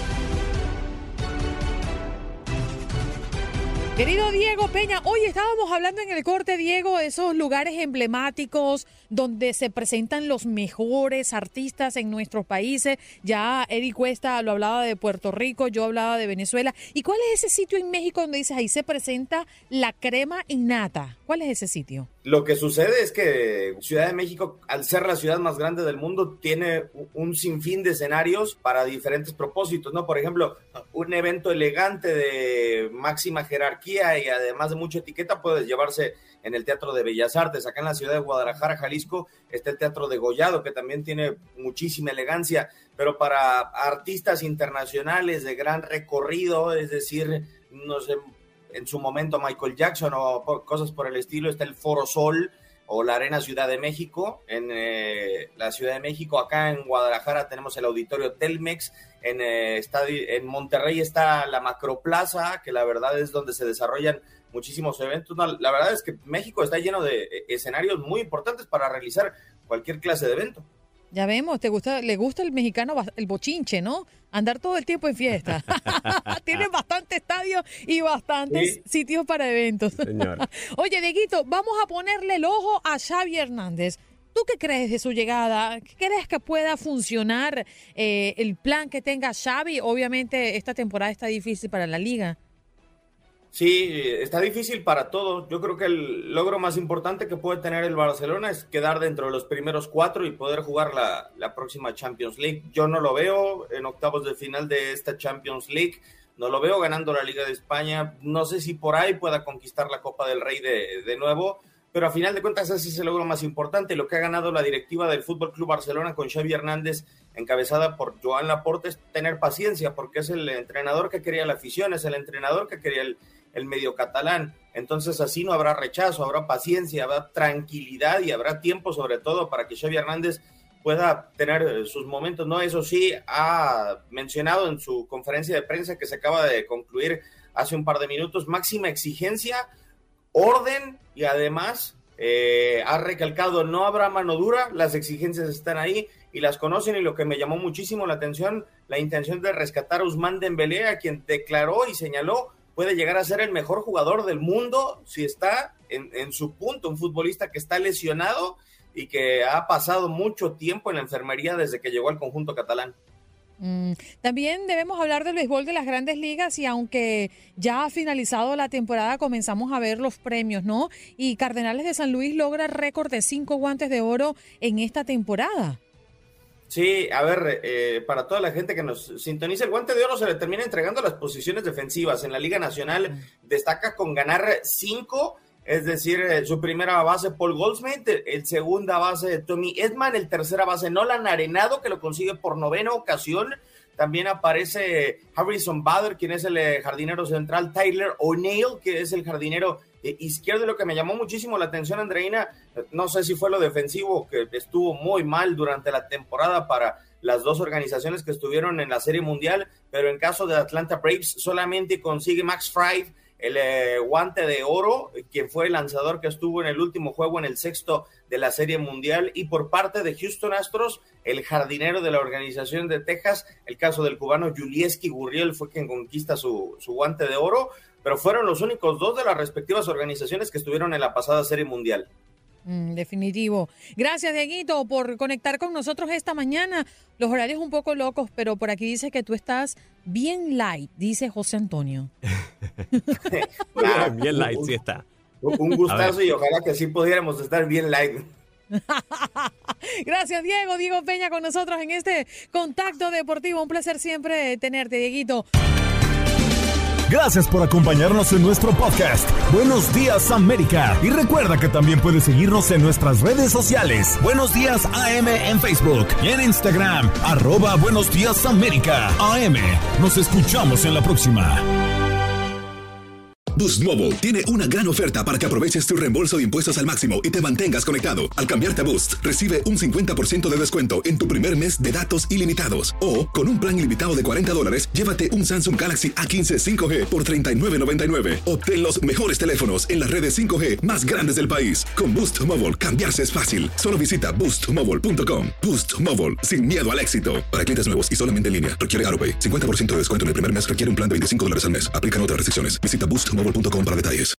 K: Querido Diego Peña, hoy estábamos hablando en el corte, Diego, de esos lugares emblemáticos donde se presentan los mejores artistas en nuestros países. Ya Eric Cuesta lo hablaba de Puerto Rico, yo hablaba de Venezuela. ¿Y cuál es ese sitio en México donde dices, ahí se presenta la crema innata? ¿Cuál es ese sitio?
Q: Lo que sucede es que Ciudad de México, al ser la ciudad más grande del mundo, tiene un sinfín de escenarios para diferentes propósitos, ¿no? Por ejemplo, un evento elegante de máxima jerarquía y además de mucha etiqueta puede llevarse en el Teatro de Bellas Artes. Acá en la ciudad de Guadalajara, Jalisco, está el Teatro de Gollado, que también tiene muchísima elegancia, pero para artistas internacionales de gran recorrido, es decir, no sé, en su momento Michael Jackson o cosas por el estilo, está el Foro Sol o la Arena Ciudad de México. En eh, la Ciudad de México, acá en Guadalajara tenemos el Auditorio Telmex, en, eh, estadio, en Monterrey está la Macroplaza, que la verdad es donde se desarrollan muchísimos eventos. No, la verdad es que México está lleno de escenarios muy importantes para realizar cualquier clase de evento.
K: Ya vemos, te gusta, le gusta el mexicano el bochinche, ¿no? Andar todo el tiempo en fiesta. Tienen bastantes estadios y bastantes sí. sitios para eventos.
G: Señor.
K: Oye, Dieguito, vamos a ponerle el ojo a Xavi Hernández. ¿Tú qué crees de su llegada? ¿Qué crees que pueda funcionar eh, el plan que tenga Xavi? Obviamente esta temporada está difícil para la liga.
Q: Sí, está difícil para todos. Yo creo que el logro más importante que puede tener el Barcelona es quedar dentro de los primeros cuatro y poder jugar la, la próxima Champions League. Yo no lo veo en octavos de final de esta Champions League. No lo veo ganando la Liga de España. No sé si por ahí pueda conquistar la Copa del Rey de, de nuevo, pero a final de cuentas ese es el logro más importante. Lo que ha ganado la directiva del Fútbol Club Barcelona con Xavi Hernández, encabezada por Joan Laporta, es tener paciencia, porque es el entrenador que quería la afición, es el entrenador que quería el el medio catalán. Entonces así no habrá rechazo, habrá paciencia, habrá tranquilidad y habrá tiempo sobre todo para que Xavi Hernández pueda tener sus momentos, ¿no? Eso sí, ha mencionado en su conferencia de prensa que se acaba de concluir hace un par de minutos, máxima exigencia, orden y además eh, ha recalcado no habrá mano dura, las exigencias están ahí y las conocen, y lo que me llamó muchísimo la atención, la intención de rescatar a Ousmane Dembélé, a quien declaró y señaló puede llegar a ser el mejor jugador del mundo si está en, en su punto, un futbolista que está lesionado y que ha pasado mucho tiempo en la enfermería desde que llegó al conjunto catalán.
K: Mm, también debemos hablar del béisbol de las grandes ligas y aunque ya ha finalizado la temporada comenzamos a ver los premios, ¿no? Y Cardenales de San Luis logra récord de cinco guantes de oro en esta temporada.
Q: Sí, a ver, eh, para toda la gente que nos sintoniza, el guante de oro se le termina entregando a las posiciones defensivas. En la Liga Nacional destaca con ganar cinco, es decir, eh, su primera base Paul Goldschmidt, el segunda base Tommy Edman, el tercera base Nolan Arenado, que lo consigue por novena ocasión. También aparece Harrison Bader, quien es el eh, jardinero central, Tyler O'Neill, que es el jardinero eh, izquierdo. Y lo que me llamó muchísimo la atención, Andreina, no sé si fue lo defensivo, que estuvo muy mal durante la temporada para las dos organizaciones que estuvieron en la Serie Mundial, pero en caso de Atlanta Braves solamente consigue Max Fried el eh, guante de oro, quien fue el lanzador que estuvo en el último juego, en el sexto de la Serie Mundial. Y por parte de Houston Astros, el jardinero de la organización de Texas, el caso del cubano Yulieski Gurriel, fue quien conquista su, su guante de oro, pero fueron los únicos dos de las respectivas organizaciones que estuvieron en la pasada Serie Mundial.
K: Mm, definitivo. Gracias, Dieguito, por conectar con nosotros esta mañana. Los horarios un poco locos, pero por aquí dice que tú estás bien light, dice José Antonio.
Q: Ah,
G: bien light, sí está.
Q: Un gustazo y ojalá que sí pudiéramos estar bien light.
K: Gracias, Diego. Diego Peña con nosotros en este Contacto Deportivo. Un placer siempre tenerte, Dieguito.
D: Gracias por acompañarnos en nuestro podcast. Buenos Días, América. Y recuerda que también puedes seguirnos en nuestras redes sociales. Buenos Días A M en Facebook y en Instagram. Arroba Buenos Días América. A M. Nos escuchamos en la próxima.
R: Boost Mobile tiene una gran oferta para que aproveches tu reembolso de impuestos al máximo y te mantengas conectado. Al cambiarte a Boost, recibe un cincuenta por ciento de descuento en tu primer mes de datos ilimitados. O, con un plan ilimitado de cuarenta dólares, llévate un Samsung Galaxy A quince cinco G por treinta y nueve noventa y nueve. Obtén los mejores teléfonos en las redes cinco G más grandes del país. Con Boost Mobile, cambiarse es fácil. Solo visita boost mobile punto com. Boost Mobile, sin miedo al éxito. Para clientes nuevos y solamente en línea, requiere AutoPay. cincuenta por ciento de descuento en el primer mes requiere un plan de veinticinco dólares al mes. Aplican otras restricciones. Visita boost mobile punto com para detalles.